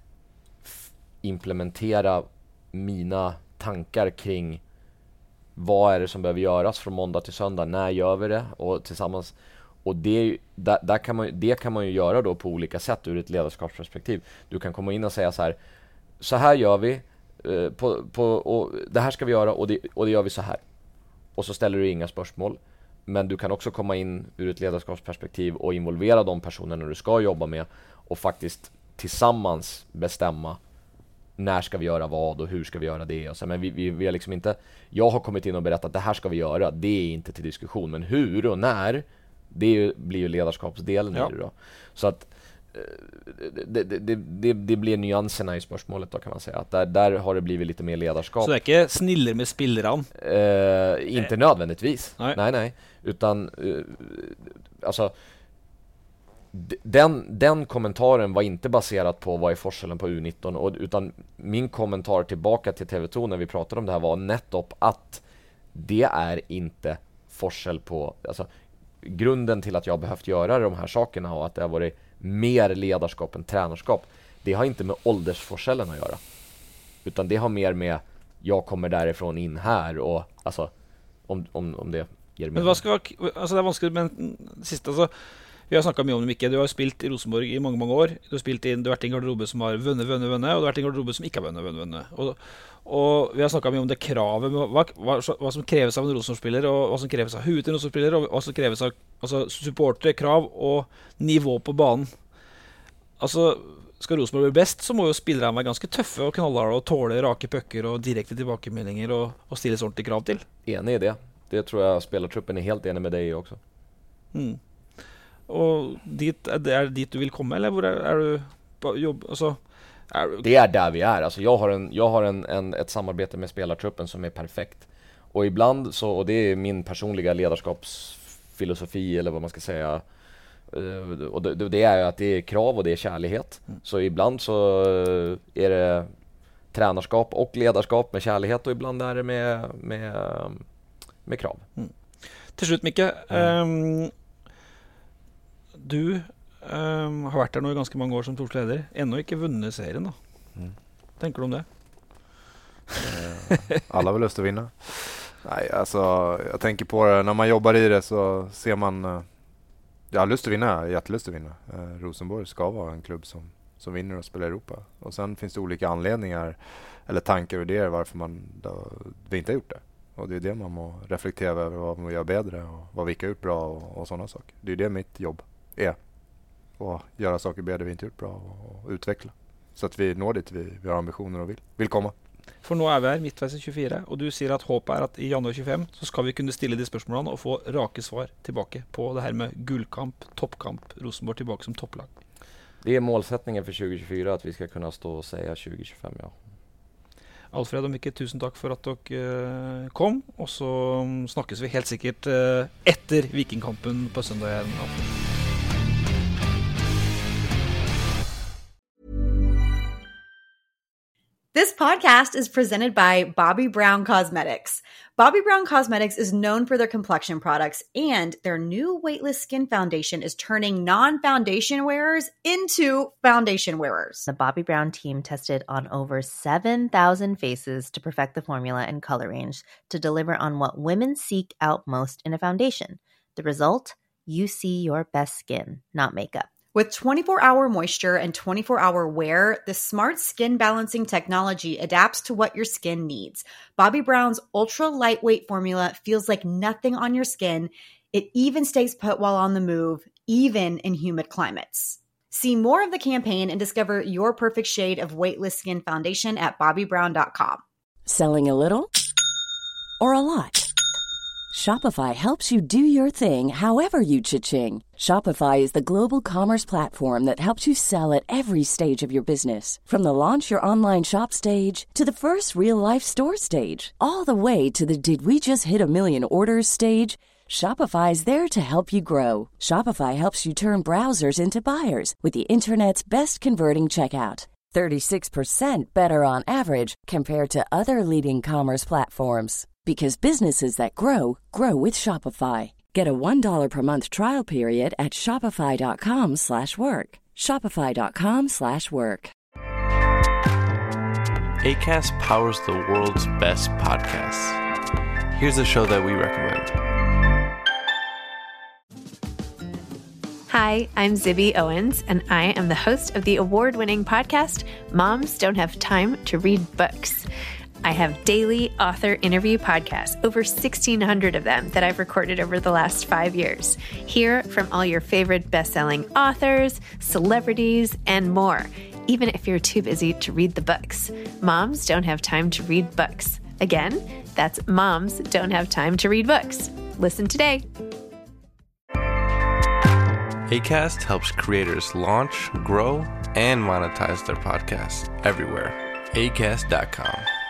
f- implementera mina tankar kring vad är det som behöver göras från måndag till söndag, när gör vi det och tillsammans. Och det, där, där kan man, det kan man ju göra då på olika sätt ur ett ledarskapsperspektiv. Du kan komma in och säga så här: så här gör vi, Uh, på, på, och det här ska vi göra och det, och det gör vi så här. Och så ställer du inga spörsmål. Men du kan också komma in ur ett ledarskapsperspektiv och involvera de personerna du ska jobba med och faktiskt tillsammans bestämma när ska vi göra vad och hur ska vi göra det. Och så, men vi, vi, vi har liksom inte, jag har kommit in och berättat att det här ska vi göra, det är inte till diskussion. Men hur och när, det blir ju ledarskapsdelen ja. i det då. Så att det, det, det, det, det blir nyanserna i spörsmålet då kan man säga. Att där, där har det blivit lite mer ledarskap. Så det är inte sniller med spillran? Eh, inte eh. nödvändigtvis. Nej, nej. nej. Utan eh, alltså den, den kommentaren var inte baserad på vad är forskellen på U nitton och, utan min kommentar tillbaka till T V två när vi pratade om det här var nettopp att det är inte forskel på, alltså grunden till att jag behövt göra de här sakerna och att det har varit mer ledarskap än tränarskap, det har inte med åldersforskellen att göra, utan det har mer med jag kommer därifrån in här och alltså om, om, om det ger men vad ska vara, alltså det är vanskligt, men sist alltså vi har snackat mye om det, Mikke. Du har spilt i Rosenborg i mange, mange år. Du har spilt in, du har vært i en garderobe som har vunnet, vunnet, vunnet, og du har vært i en garderobe som ikke har vunnet, vunnet, vunnet. Og, og vi har snakket mye om det kravet, hva, hva, hva som kreves av en Rosenborg-spiller, og hva som kreves av huet til en Rosenborg-spiller, og hva som kreves av altså, supportere, krav og nivå på banen. Altså, skal Rosenborg bli best, så må jo spillerne være ganske tøffe og knallharde og tåle rake pucker og direkte tilbakemeldinger og, og stille sånt til krav til. Enig i det. Det tror jeg spelartruppen er helt enig med deg i også. Mm. Och dit, är det dit du vill komma eller var är, är du på jobb alltså är du... Det är där vi är. Alltså jag har en jag har en, en ett samarbete med spelartruppen som är perfekt. Och ibland så och det är min personliga ledarskapsfilosofi eller vad man ska säga. Och det, det är att det är krav och det är kärlighet. Mm. Så ibland så är det tränarskap och ledarskap med kärlighet och ibland är det med med med krav. Mm. Till slut Mikke, mm. um, du um, har vært der nå i ganske mange år som storsleder. Ännu ikke vunnet serien då. Mm. Tänker du om det? Eh, alla har väl lust att vinna. Nej, alltså jag tänker på det. När man jobbar i det så ser man uh, jag har lust att vinna, jag har jättelust att vinna. Uh, Rosenborg ska vara en klubb som, som vinner och spelar i Europa. Och sen finns det olika anledningar eller tankar och idéer varför man då, vi inte har gjort det. Och det är det man må reflektera över vad man gör bättre och vad vi har gjort bra och, och sådana saker. Det är det mitt jobb är. Och göra saker bättre vi inte gjort bra och, och utveckla. Så att vi når dit vi, vi har ambitioner och vill, vill komma. For nå er vi her midtveis i tjuefire, og du sier at håpet er at i januar tjuefem så skal vi kunne stille de spørsmålene og få rake svar tilbake på det her med gullkamp, toppkamp, Rosenborg tilbake som topplag. Det är målsättningen för tjugo tjugofyra att vi ska kunna stå och säga tjugo tjugofem, ja. Alfred og Mikke, tusen takk for at dere kom, og så snakkes vi helt sikkert etter Vikingkampen på søndag. This podcast is presented by Bobbi Brown Cosmetics. Bobbi Brown Cosmetics is known for their complexion products, and their new weightless skin foundation is turning non-foundation wearers into foundation wearers. The Bobbi Brown team tested on over seven thousand faces to perfect the formula and color range to deliver on what women seek out most in a foundation. The result? You see your best skin, not makeup. With twenty-four hour moisture and twenty-four hour wear, the smart skin balancing technology adapts to what your skin needs. Bobbi Brown's ultra lightweight formula feels like nothing on your skin. It even stays put while on the move, even in humid climates. See more of the campaign and discover your perfect shade of weightless skin foundation at bobbi brown dot com. Selling a little or a lot? Shopify helps you do your thing however you cha-ching. Shopify is the global commerce platform that helps you sell at every stage of your business. From the launch your online shop stage to the first real-life store stage, all the way to the did we just hit a million orders stage. Shopify is there to help you grow. Shopify helps you turn browsers into buyers with the internet's best converting checkout. thirty-six percent better on average compared to other leading commerce platforms. Because businesses that grow, grow with Shopify. Get a one dollar per month trial period at shopify.com slash work. Shopify.com slash work. Acast powers the world's best podcasts. Here's a show that we recommend. Hi, I'm Zibby Owens, and I am the host of the award-winning podcast, Moms Don't Have Time to Read Books. I have daily author interview podcasts, over sixteen hundred of them that I've recorded over the last five years. Hear from all your favorite best-selling authors, celebrities, and more, even if you're too busy to read the books. Moms Don't Have Time to Read Books. Again, that's Moms Don't Have Time to Read Books. Listen today. Acast helps creators launch, grow, and monetize their podcasts everywhere. acast dot com.